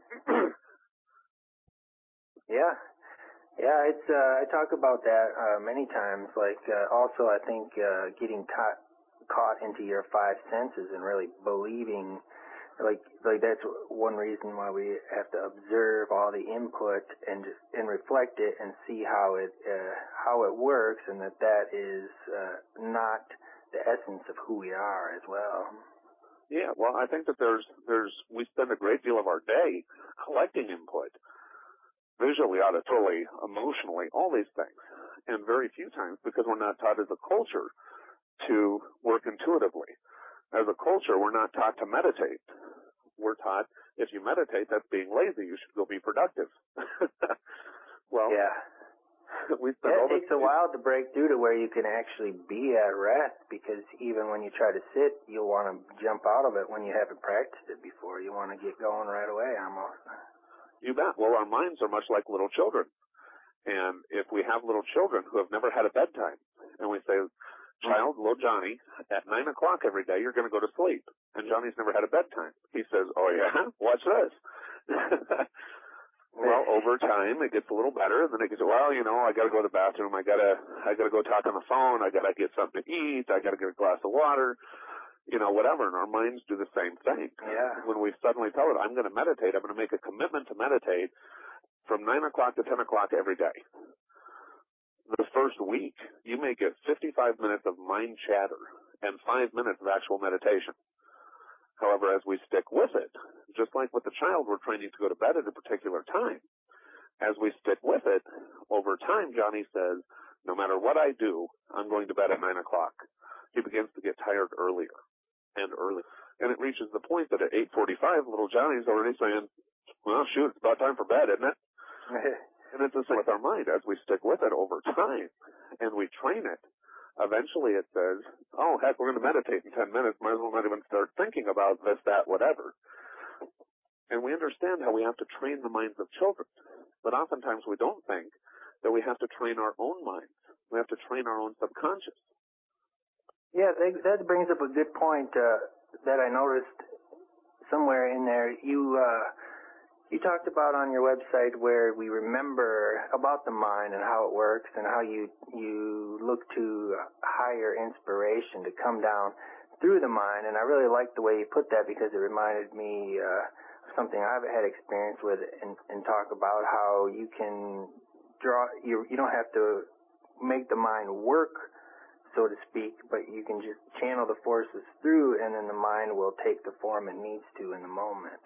Yeah. Yeah, it's, uh, I talk about that, uh, many times. Like, uh, also I think, uh, getting caught, caught into your five senses and really believing, like, like that's one reason why we have to observe all the input and just, and reflect it and see how it, uh, how it works, and that that is, uh, not the essence of who we are as well. Yeah, well, I think that there's, there's, we spend a great deal of our day collecting input. Visually, auditorily, emotionally, all these things. And very few times, because we're not taught as a culture to work intuitively. As a culture, we're not taught to meditate. We're taught, if you meditate, that's being lazy. You should go be productive. Well, yeah. we spend yeah, all it takes a while to break through to where you can actually be at rest, because even when you try to sit, you'll want to jump out of it when you haven't practiced it before. You want to get going right away almost. You bet. Well, our minds are much like little children. And if we have little children who have never had a bedtime, and we say, child, little Johnny, at nine o'clock every day, you're going to go to sleep. And Johnny's never had a bedtime. He says, oh, yeah? Watch this. Well, over time, it gets a little better, and then it gets, well, you know, I got to go to the bathroom. I got to I got to go talk on the phone. I got to get something to eat. I got to get a glass of water. You know, whatever, and our minds do the same thing. Yeah. When we suddenly tell it, I'm going to meditate, I'm going to make a commitment to meditate from nine o'clock to ten o'clock every day. The first week, you may get fifty-five minutes of mind chatter and five minutes of actual meditation. However, as we stick with it, just like with the child, we're training to go to bed at a particular time. As we stick with it, over time, Johnny says, no matter what I do, I'm going to bed at nine o'clock. He begins to get tired earlier and early. And it reaches the point that at eight forty-five, little Johnny's already saying, well, shoot, it's about time for bed, isn't it? And it's the same with our mind. As we stick with it over time and we train it, eventually it says, oh, heck, we're going to meditate in ten minutes. Might as well not even start thinking about this, that, whatever. And we understand how we have to train the minds of children. But oftentimes we don't think that we have to train our own minds. We have to train our own subconscious. Yeah, that, that brings up a good point uh, that I noticed somewhere in there. You uh, you talked about on your website where we remember about the mind and how it works, and how you you look to higher inspiration to come down through the mind. And I really liked the way you put that, because it reminded me uh, of something I've had experience with, and, and talk about how you can draw. You you don't have to make the mind work, so to speak, but you can just channel the forces through, and then the mind will take the form it needs to in the moment.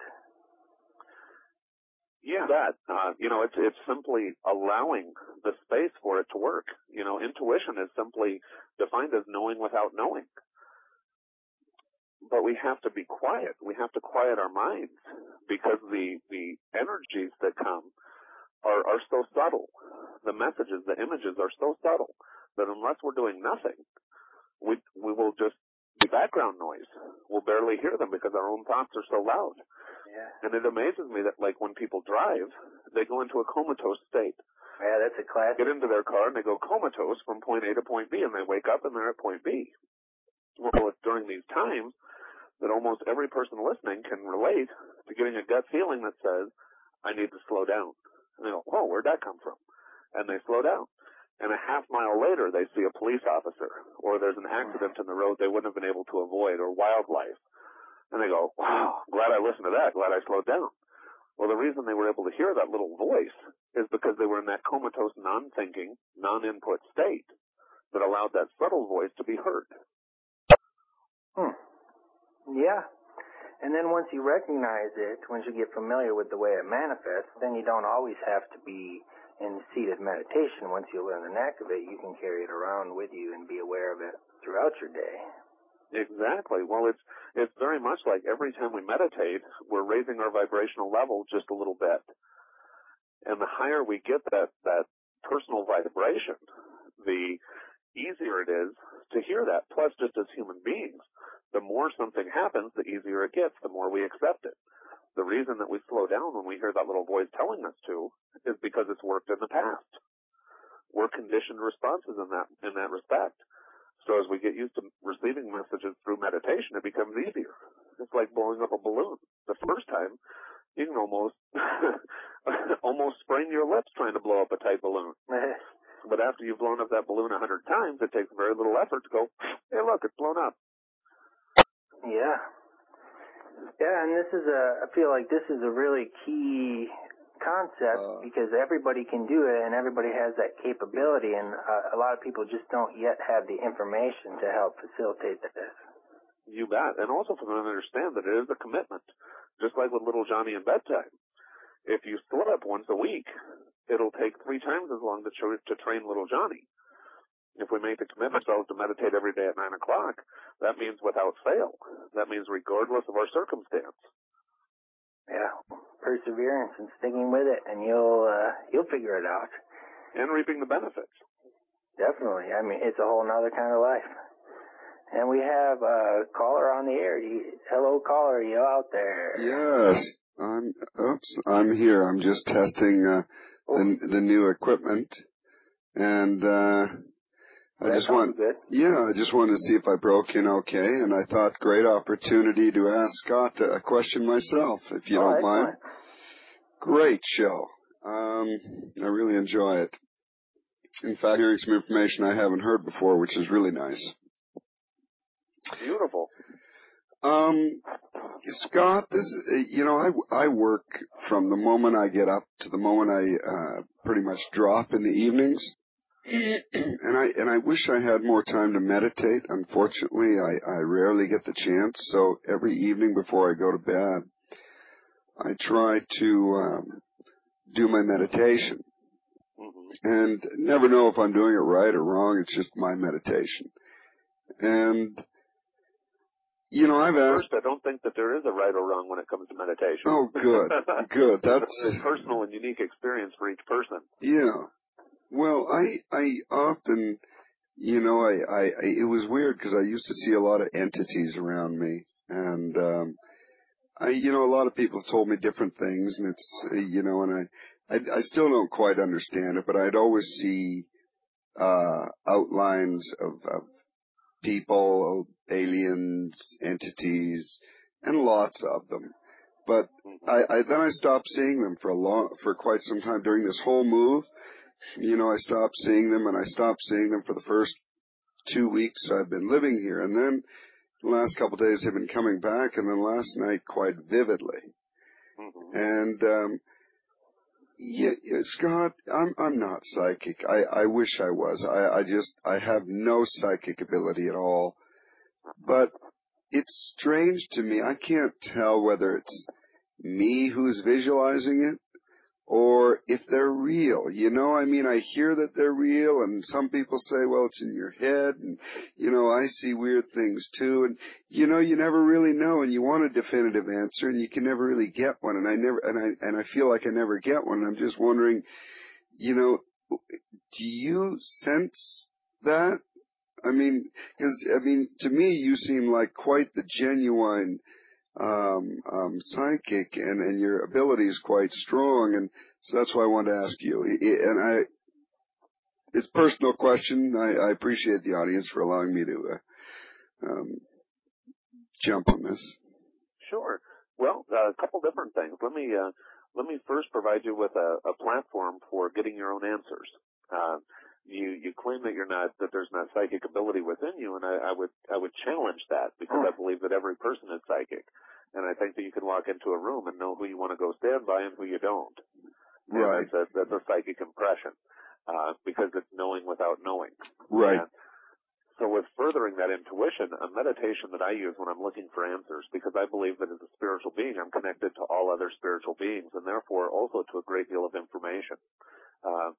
Yeah, that, uh, you know, it's, it's simply allowing the space for it to work. You know, intuition is simply defined as knowing without knowing. But we have to be quiet. We have to quiet our minds, because the, the energies that come are, are so subtle. The messages, the images are so subtle that unless we're doing nothing, we we will just be background noise. We'll barely hear them because our own thoughts are so loud. Yeah. And it amazes me that, like, when people drive, they go into a comatose state. Yeah, that's a classic. Get into their car and they go comatose from point A to point B, and they wake up and they're at point B. Well, it's during these times that almost every person listening can relate to getting a gut feeling that says, I need to slow down. And they go, whoa, where'd that come from? And they slow down. And a half mile later, they see a police officer, or there's an accident in the road they wouldn't have been able to avoid, or wildlife. And they go, wow, glad I listened to that, glad I slowed down. Well, the reason they were able to hear that little voice is because they were in that comatose, non-thinking, non-input state that allowed that subtle voice to be heard. Hmm. Yeah. And then once you recognize it, once you get familiar with the way it manifests, then you don't always have to be in seated meditation. Once you learn the knack of it, you can carry it around with you and be aware of it throughout your day. Exactly. Well, it's it's very much like every time we meditate, we're raising our vibrational level just a little bit. And the higher we get that, that personal vibration, the easier it is to hear that. Plus, just as human beings, the more something happens, the easier it gets, the more we accept it. The reason that we slow down when we hear that little voice telling us to is because it's worked in the past. We're conditioned responses in that in that respect. So as we get used to receiving messages through meditation, it becomes easier. It's like blowing up a balloon. The first time, you can almost almost sprain your lips trying to blow up a tight balloon. But after you've blown up that balloon a hundred times, it takes very little effort to go, hey, look, it's blown up. Yeah. Yeah, and this is a, I feel like this is a really key concept uh, because everybody can do it and everybody has that capability, and uh, a lot of people just don't yet have the information to help facilitate this. You bet. And also for them to understand that it is a commitment, just like with little Johnny in bedtime. If you slip once a week, it'll take three times as long to, tra- to train little Johnny. If we make the commitment to meditate every day at nine o'clock, that means without fail. That means regardless of our circumstance. Yeah, perseverance and sticking with it, and you'll uh, you'll figure it out. And reaping the benefits. Definitely. I mean, it's a whole nother kind of life. And we have a caller on the air. You, hello, caller. Are you out there? Yes. I'm. Oops. I'm here. I'm just testing uh, the, the new equipment, and uh, I that just want. Good. Yeah, I just wanted to see if I broke in okay, and I thought great opportunity to ask Scott a question myself, if you oh, don't mind. Fine. Great show. Um, I really enjoy it. In fact, hearing some information I haven't heard before, which is really nice. Beautiful. Um, Scott, this, you know, I, I work from the moment I get up to the moment I, uh, pretty much drop in the evenings. And I, and I wish I had more time to meditate. Unfortunately, I, I rarely get the chance. So every evening before I go to bed, I try to, um, do my meditation. Mm-hmm. And never know if I'm doing it right or wrong. It's just my meditation. And, you know, I've asked... First, I don't think that there is a right or wrong when it comes to meditation. Oh, good, good. That's it's a personal and unique experience for each person. Yeah. Well, I I often, you know, I, I, I it was weird because I used to see a lot of entities around me, and um, I, you know, a lot of people told me different things, and it's, you know, and I, I, I still don't quite understand it, but I'd always see uh outlines of, of people, aliens, entities, and lots of them. But I, I then I stopped seeing them for a long, for quite some time during this whole move. You know, I stopped seeing them, and I stopped seeing them for the first two weeks I've been living here, and then the last couple of days have been coming back, and then last night quite vividly. Mm-hmm. And um, yeah, yeah, Scott, I'm I'm not psychic. I I wish I was. I I just I have no psychic ability at all. But it's strange to me. I can't tell whether it's me who's visualizing it or if they're real. You know, I mean, I hear that they're real, and some people say, well, it's in your head, and, you know, I see weird things too, and, you know, you never really know, and you want a definitive answer, and you can never really get one, and I never, and I, and I feel like I never get one, and I'm just wondering, you know, do you sense that? I mean, because, I mean, to me, you seem like quite the genuine Um, um, psychic, and, and your ability is quite strong, and so that's why I wanted to ask you. And I, it's a personal question. I, I appreciate the audience for allowing me to uh, um, jump on this. Sure. Well, uh, a couple different things. Let me uh, let me first provide you with a, a platform for getting your own answers. Uh, you you claim that you're not that there's not psychic ability within you, and I, I would I would challenge that because I believe that every person is psychic, and I think that you can walk into a room and know who you want to go stand by and who you don't. Right. And that's a, that's a psychic impression uh, because it's knowing without knowing. Right. And so with furthering that intuition, a meditation that I use when I'm looking for answers, because I believe that as a spiritual being, I'm connected to all other spiritual beings, and therefore also to a great deal of information. Uh,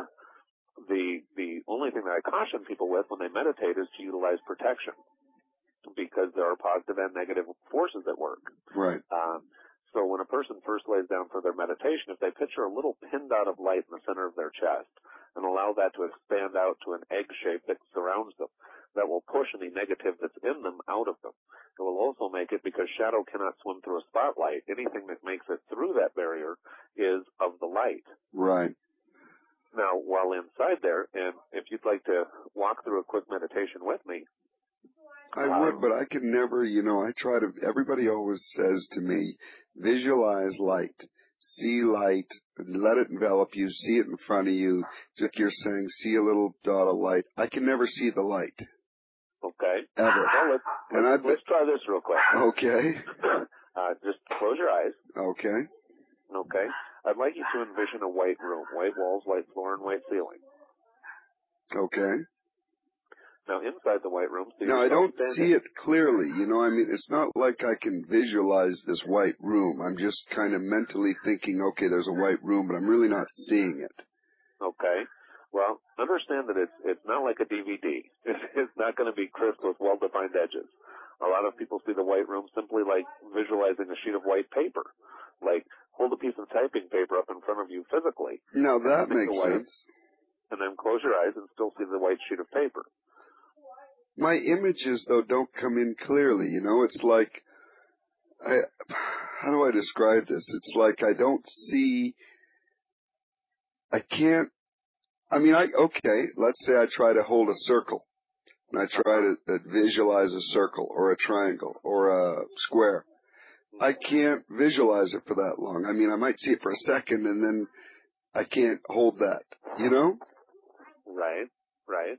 The the only thing that I caution people with when they meditate is to utilize protection, because there are positive and negative forces at work. Right. Um, so when a person first lays down for their meditation, if they picture a little pin dot of light in the center of their chest and allow that to expand out to an egg shape that surrounds them, that will push any negative that's in them out of them. It will also make it, because shadow cannot swim through a spotlight, anything that makes it through that barrier is of the light. Right. Now, while inside there, and if you'd like to walk through a quick meditation with me. I would, but I can never, you know, I try to, everybody always says to me, visualize light, see light, let it envelop you, see it in front of you. Just you're saying, see a little dot of light. I can never see the light. Okay. Ever. Well, let's, and let's, I let's try this real quick. Okay. uh, just close your eyes. Okay. Okay. I'd like you to envision a white room, white walls, white floor, and white ceiling. Okay. Now, inside the white room, see now I don't standing. see it clearly. You know, I mean, it's not like I can visualize this white room. I'm just kind of mentally thinking, okay, there's a white room, but I'm really not seeing it. Okay. Well, understand that it's it's not like a D V D. It's, it's not going to be crisp with well-defined edges. A lot of people see the white room simply like visualizing a sheet of white paper. Like, hold a piece of typing paper up in front of you physically. Now that makes white, sense. And then close your eyes and still see the white sheet of paper. My images, though, don't come in clearly. You know, it's like, I, how do I describe this? It's like I don't see, I can't, I mean, I, okay, let's say I try to hold a circle, and I try to uh, visualize a circle, or a triangle, or a square. I can't visualize it for that long. I mean, I might see it for a second, and then I can't hold that, you know? Right, right.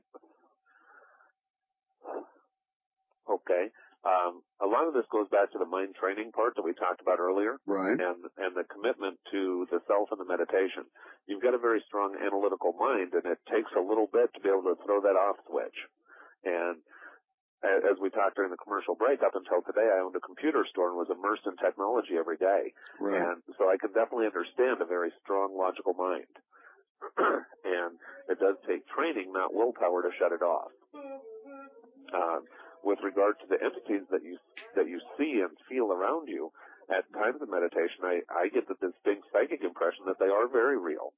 Okay. Um, a lot of this goes back to the mind training part that we talked about earlier. Right. And, and the commitment to the self and the meditation. You've got a very strong analytical mind, and it takes a little bit to be able to throw that off switch. And as we talked during the commercial break, up until today, I owned a computer store and was immersed in technology every day. Right. And so I can definitely understand a very strong logical mind. And it does take training, not willpower, to shut it off. Uh, with regard to the entities that you that you see and feel around you, at times of meditation, I, I get the distinct psychic impression that they are very real.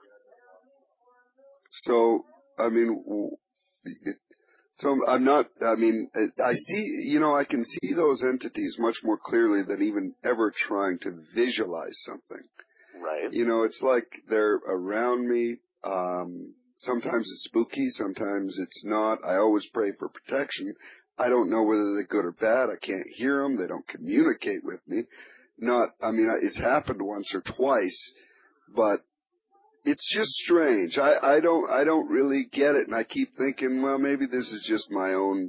So, I mean, it, so I'm not, I mean, I see, you know, I can see those entities much more clearly than even ever trying to visualize something. Right. You know, it's like they're around me. Um, sometimes it's spooky, sometimes it's not. I always pray for protection. I don't know whether they're good or bad. I can't hear them. They don't communicate with me. Not, I mean, it's happened once or twice, but it's just strange. I, I don't, I don't really get it, and I keep thinking, well, maybe this is just my own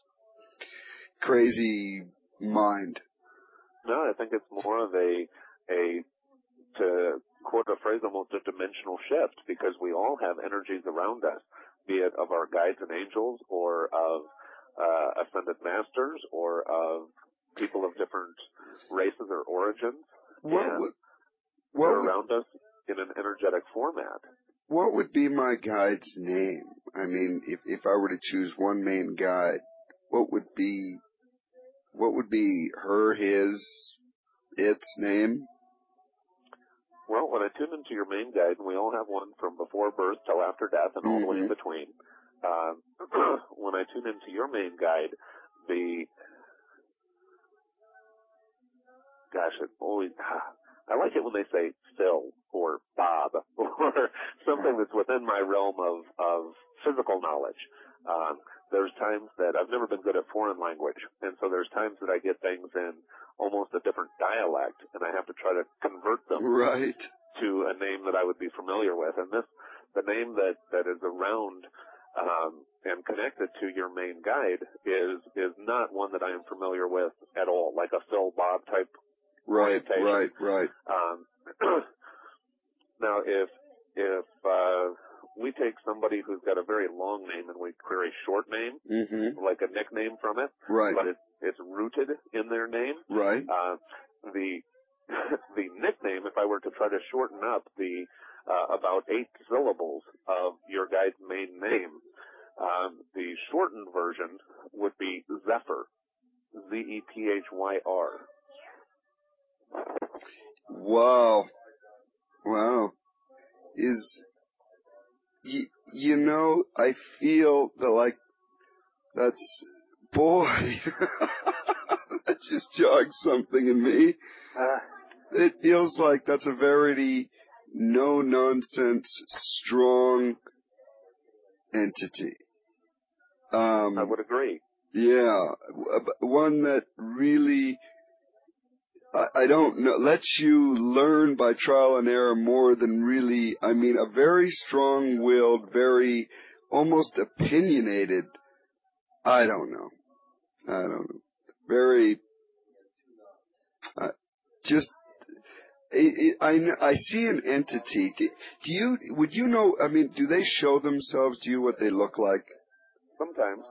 crazy mind. No, I think it's more of a, a, to quote a phrase, almost a dimensional shift, because we all have energies around us, be it of our guides and angels, or of uh, ascended masters, or of people of different races or origins. What and would, what they're would, around us in an energetic format. What would be my guide's name? I mean, if if I were to choose one main guide, what would be, what would be her, his, its name? Well, when I tune into your main guide, and we all have one from before birth till after death and all Mm-hmm. the way in between, uh, when I tune into your main guide, the, gosh, it always, I like it when they say Phil or Bob or something that's within my realm of, of physical knowledge. Um, there's times that I've never been good at foreign language, and so there's times that I get things in almost a different dialect, and I have to try to convert them right. to a name that I would be familiar with. And this, the name that, that is around um, and connected to your main guide is is not one that I am familiar with at all, like a Phil Bob type. Right, right, right. Um, now, if if uh, we take somebody who's got a very long name and we clear a short name, mm-hmm. like a nickname from it, right. but it, it's rooted in their name, right. uh, the the nickname, if I were to try to shorten up the uh, about eight syllables of your guide's main name, um, the shortened version would be Zephyr, Z E P H Y R. Wow. Wow. Is, you, you know, I feel that, like, that's, boy, that just jogged something in me. Uh, It feels like that's a very no-nonsense, strong entity. Um, I would agree. Yeah, one that really, I, I don't know, lets you learn by trial and error more than really, I mean, a very strong-willed, very almost opinionated, I don't know, I don't know, very, uh, just, it, it, I, I see an entity. Do, do you, would you know, I mean, do they show themselves to you what they look like? Sometimes.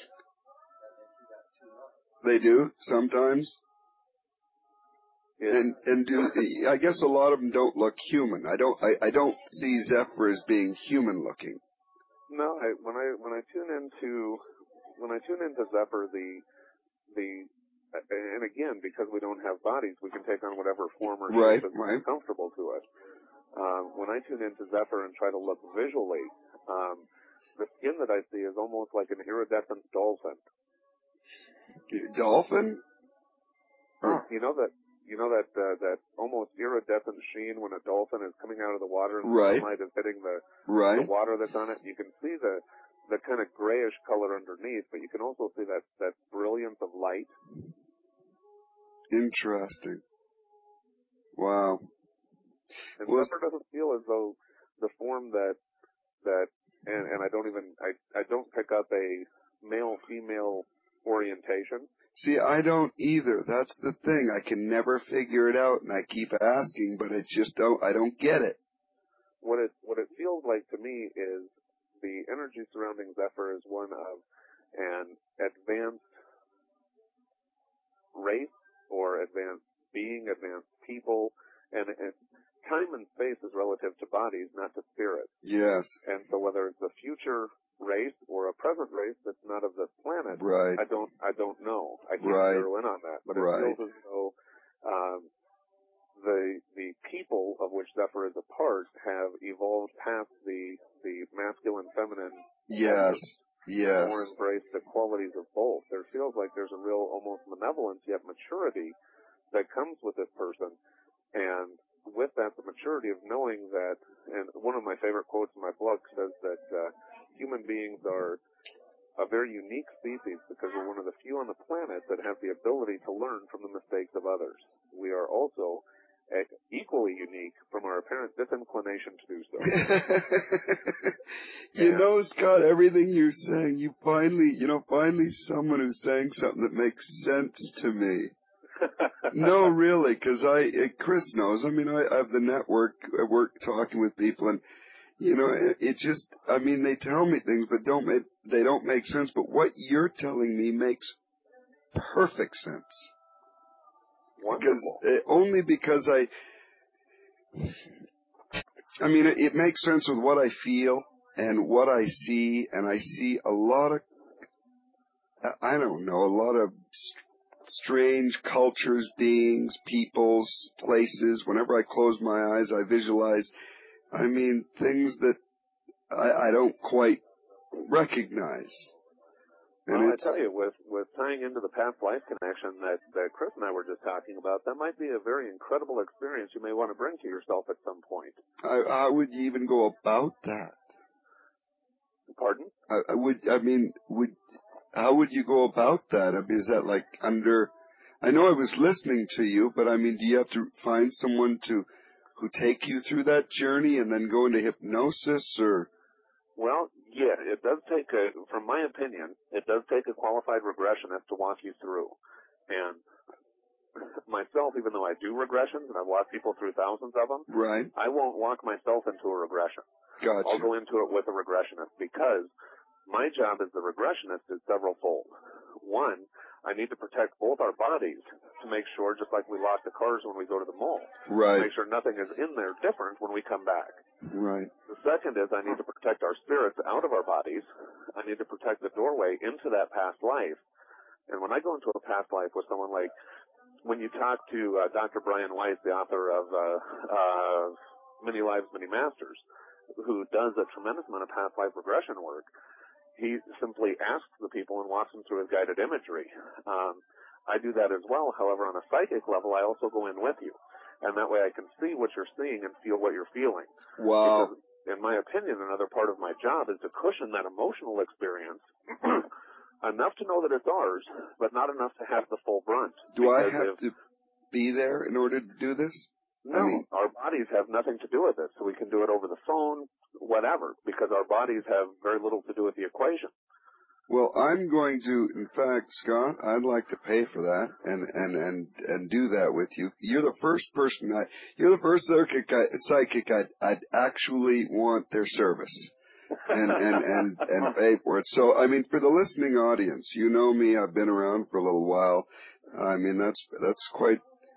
They do sometimes, yeah. and and do I guess a lot of them don't look human. I don't I, I don't see Zephyr as being human looking. No, I, when I when I tune into when I tune into Zephyr, the the and again because we don't have bodies, we can take on whatever form or right, shape is right. comfortable to us. Um, when I tune into Zephyr and try to look visually, um, the skin that I see is almost like an iridescent dolphin. Dolphin? Or, you know that you know that uh, that almost iridescent sheen when a dolphin is coming out of the water and right. the sunlight is hitting the, right. the water that's on it. You can see the the kind of grayish color underneath, but you can also see that that brilliance of light. Interesting. Wow. And well, Zephyr doesn't feel as though the form that that and, and I don't even I I don't pick up a male female orientation. See, I don't either. That's the thing. I can never figure it out, and I keep asking, but I just don't. I don't get it. What it what it feels like to me is the energy surrounding Zephyr is one of an advanced race or advanced being, advanced people, and, and time and space is relative to bodies, not to spirits. Yes. And so whether it's a future race or a present race that's not of this planet, right. I don't, I don't know. I can't right. zero in on that, but right. it feels as though um, the the people of which Zephyr is a part have evolved past the the masculine, feminine. Yes. Yes. More embrace the qualities of both. There feels like there's a real, almost malevolence yet maturity that comes with this person, and with that, the maturity of knowing that, and one of my favorite quotes in my book says that uh, human beings are a very unique species because we're one of the few on the planet that have the ability to learn from the mistakes of others. We are also uh, equally unique from our apparent disinclination to do so. You know, Scott, everything you're saying, you finally, you know, finally someone who's saying something that makes sense to me. No, really, because I, Chris knows. I mean, I, I have the network. I work talking with people, and you know, it, it just. I mean, they tell me things, but don't make they don't make sense. But what you're telling me makes perfect sense. Wonderful. Because uh, only because I. I mean, it, it makes sense with what I feel and what I see, and I see a lot of. I don't know, a lot of. Strange cultures, beings, peoples, places. Whenever I close my eyes, I visualize, I mean, things that I, I don't quite recognize. And well, it's, I tell you, with, with tying into the past life connection that, that Chris and I were just talking about, that might be a very incredible experience you may want to bring to yourself at some point. I, how would you even go about that? Pardon? I, I would, I mean, would, how would you go about that? I mean, is that like under, I know I was listening to you, but I mean, do you have to find someone to, who take you through that journey and then go into hypnosis or? Well, yeah, it does take a, from my opinion, it does take a qualified regressionist to walk you through. And myself, even though I do regressions and I've walked people through thousands of them, right. I won't walk myself into a regression. Gotcha. I'll go into it with a regressionist because my job as the regressionist is several-fold. One, I need to protect both our bodies to make sure, just like we lock the cars when we go to the mall, right. to make sure nothing is in there different when we come back. Right. The second is I need to protect our spirits out of our bodies. I need to protect the doorway into that past life. And when I go into a past life with someone like, when you talk to uh, Doctor Brian Weiss, the author of uh, uh, Many Lives, Many Masters, who does a tremendous amount of past life regression work, he simply asks the people and walks them through his guided imagery. Um, I do that as well. However, on a psychic level, I also go in with you. and that way I can see what you're seeing and feel what you're feeling. Wow. Because in my opinion, another part of my job is to cushion that emotional experience enough to know that it's ours, but not enough to have the full brunt. Do I Because have if, to be there in order to do this? No, I mean, our bodies have nothing to do with it, so we can do it over the phone, whatever, because our bodies have very little to do with the equation. well, I'm going to, in fact, Scott, I'd like to pay for that and, and, and, and do that with you. You're the first person I, you're the first psychic, I, psychic I'd, I'd actually want their service and, and, and, and pay for it. So, I mean, for the listening audience, you know me, I've been around for a little while. I mean, that's, that's quite,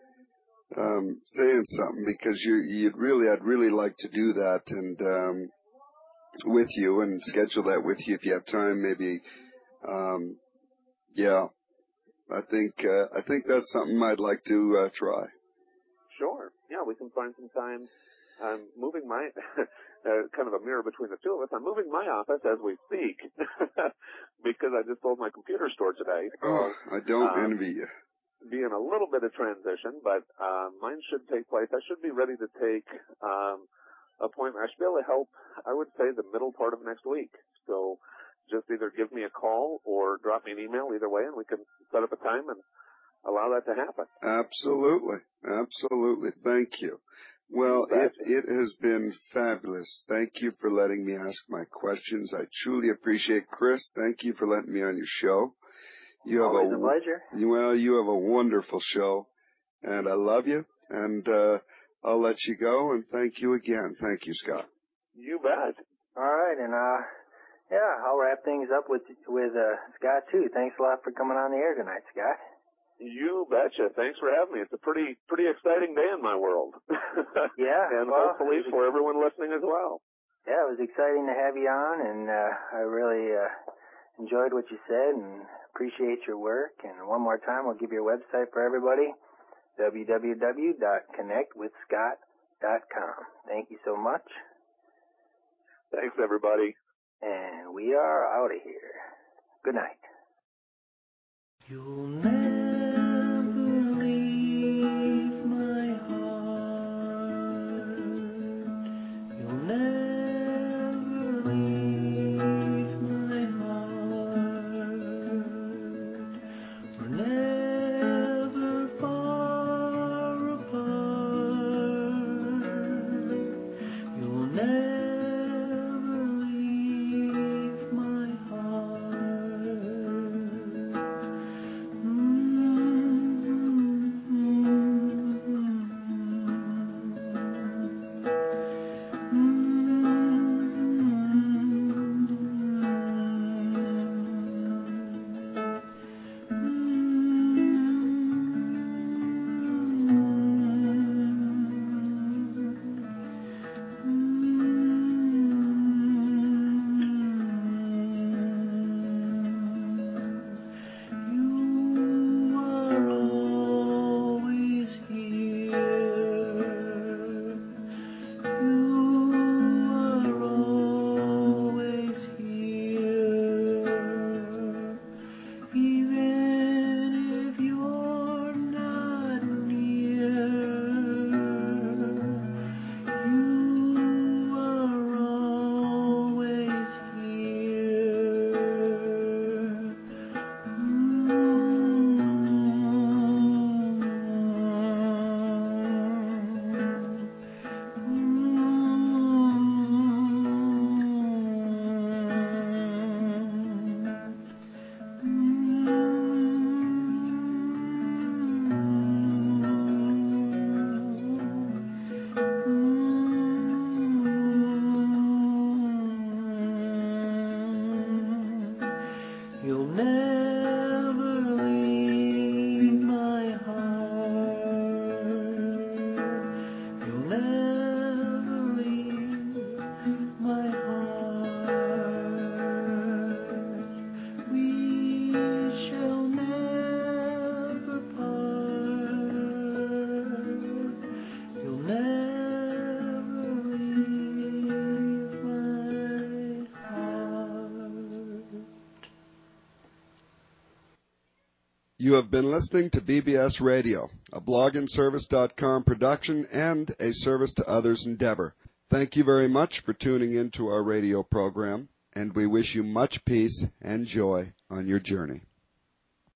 um, saying something because you, you'd really, I'd really like to do that and, um, with you and schedule that with you if you have time, maybe. Um, yeah, I think, uh, I think that's something I'd like to, uh, try. Sure. Yeah, we can find some time. I'm moving my, uh, kind of a mirror between the two of us. I'm moving my office as we speak because I just sold my computer store today. So, Oh, I don't um, envy you. Be in a little bit of transition, but, uh, mine should take place. I should be ready to take, um, appointment. I should be able to help, I would say, the middle part of next week. So just either give me a call or drop me an email, either way, and we can set up a time and allow that to happen. Absolutely. Absolutely. Thank you. Well, it, it has been fabulous. Thank you for letting me ask my questions. I truly appreciate it. Chris, thank you for letting me on your show. You have Always a, a pleasure. Well, you have a wonderful show, and I love you, and uh, I'll let you go, and thank you again. Thank you, Scott. You bet. All right, and uh, yeah, I'll wrap things up with with uh, Scott too. Thanks a lot for coming on the air tonight, Scott. You betcha. Thanks for having me. It's a pretty pretty exciting day in my world. Yeah, and well, hopefully for everyone listening as well. Yeah, it was exciting to have you on, and uh, I really uh, enjoyed what you said and appreciate your work. And one more time, I'll give you a website for everybody, w w w dot connect with scott dot com. Thank you so much. Thanks, everybody. And we are out of here. Good night. You'll never leave my heart. You'll never leave my heart. We're never far apart. You'll never leave my heart. Mm. You have been listening to B B S Radio, a blog and service dot com production and a service to others endeavor. Thank you very much for tuning in to our radio program, and we wish you much peace and joy on your journey.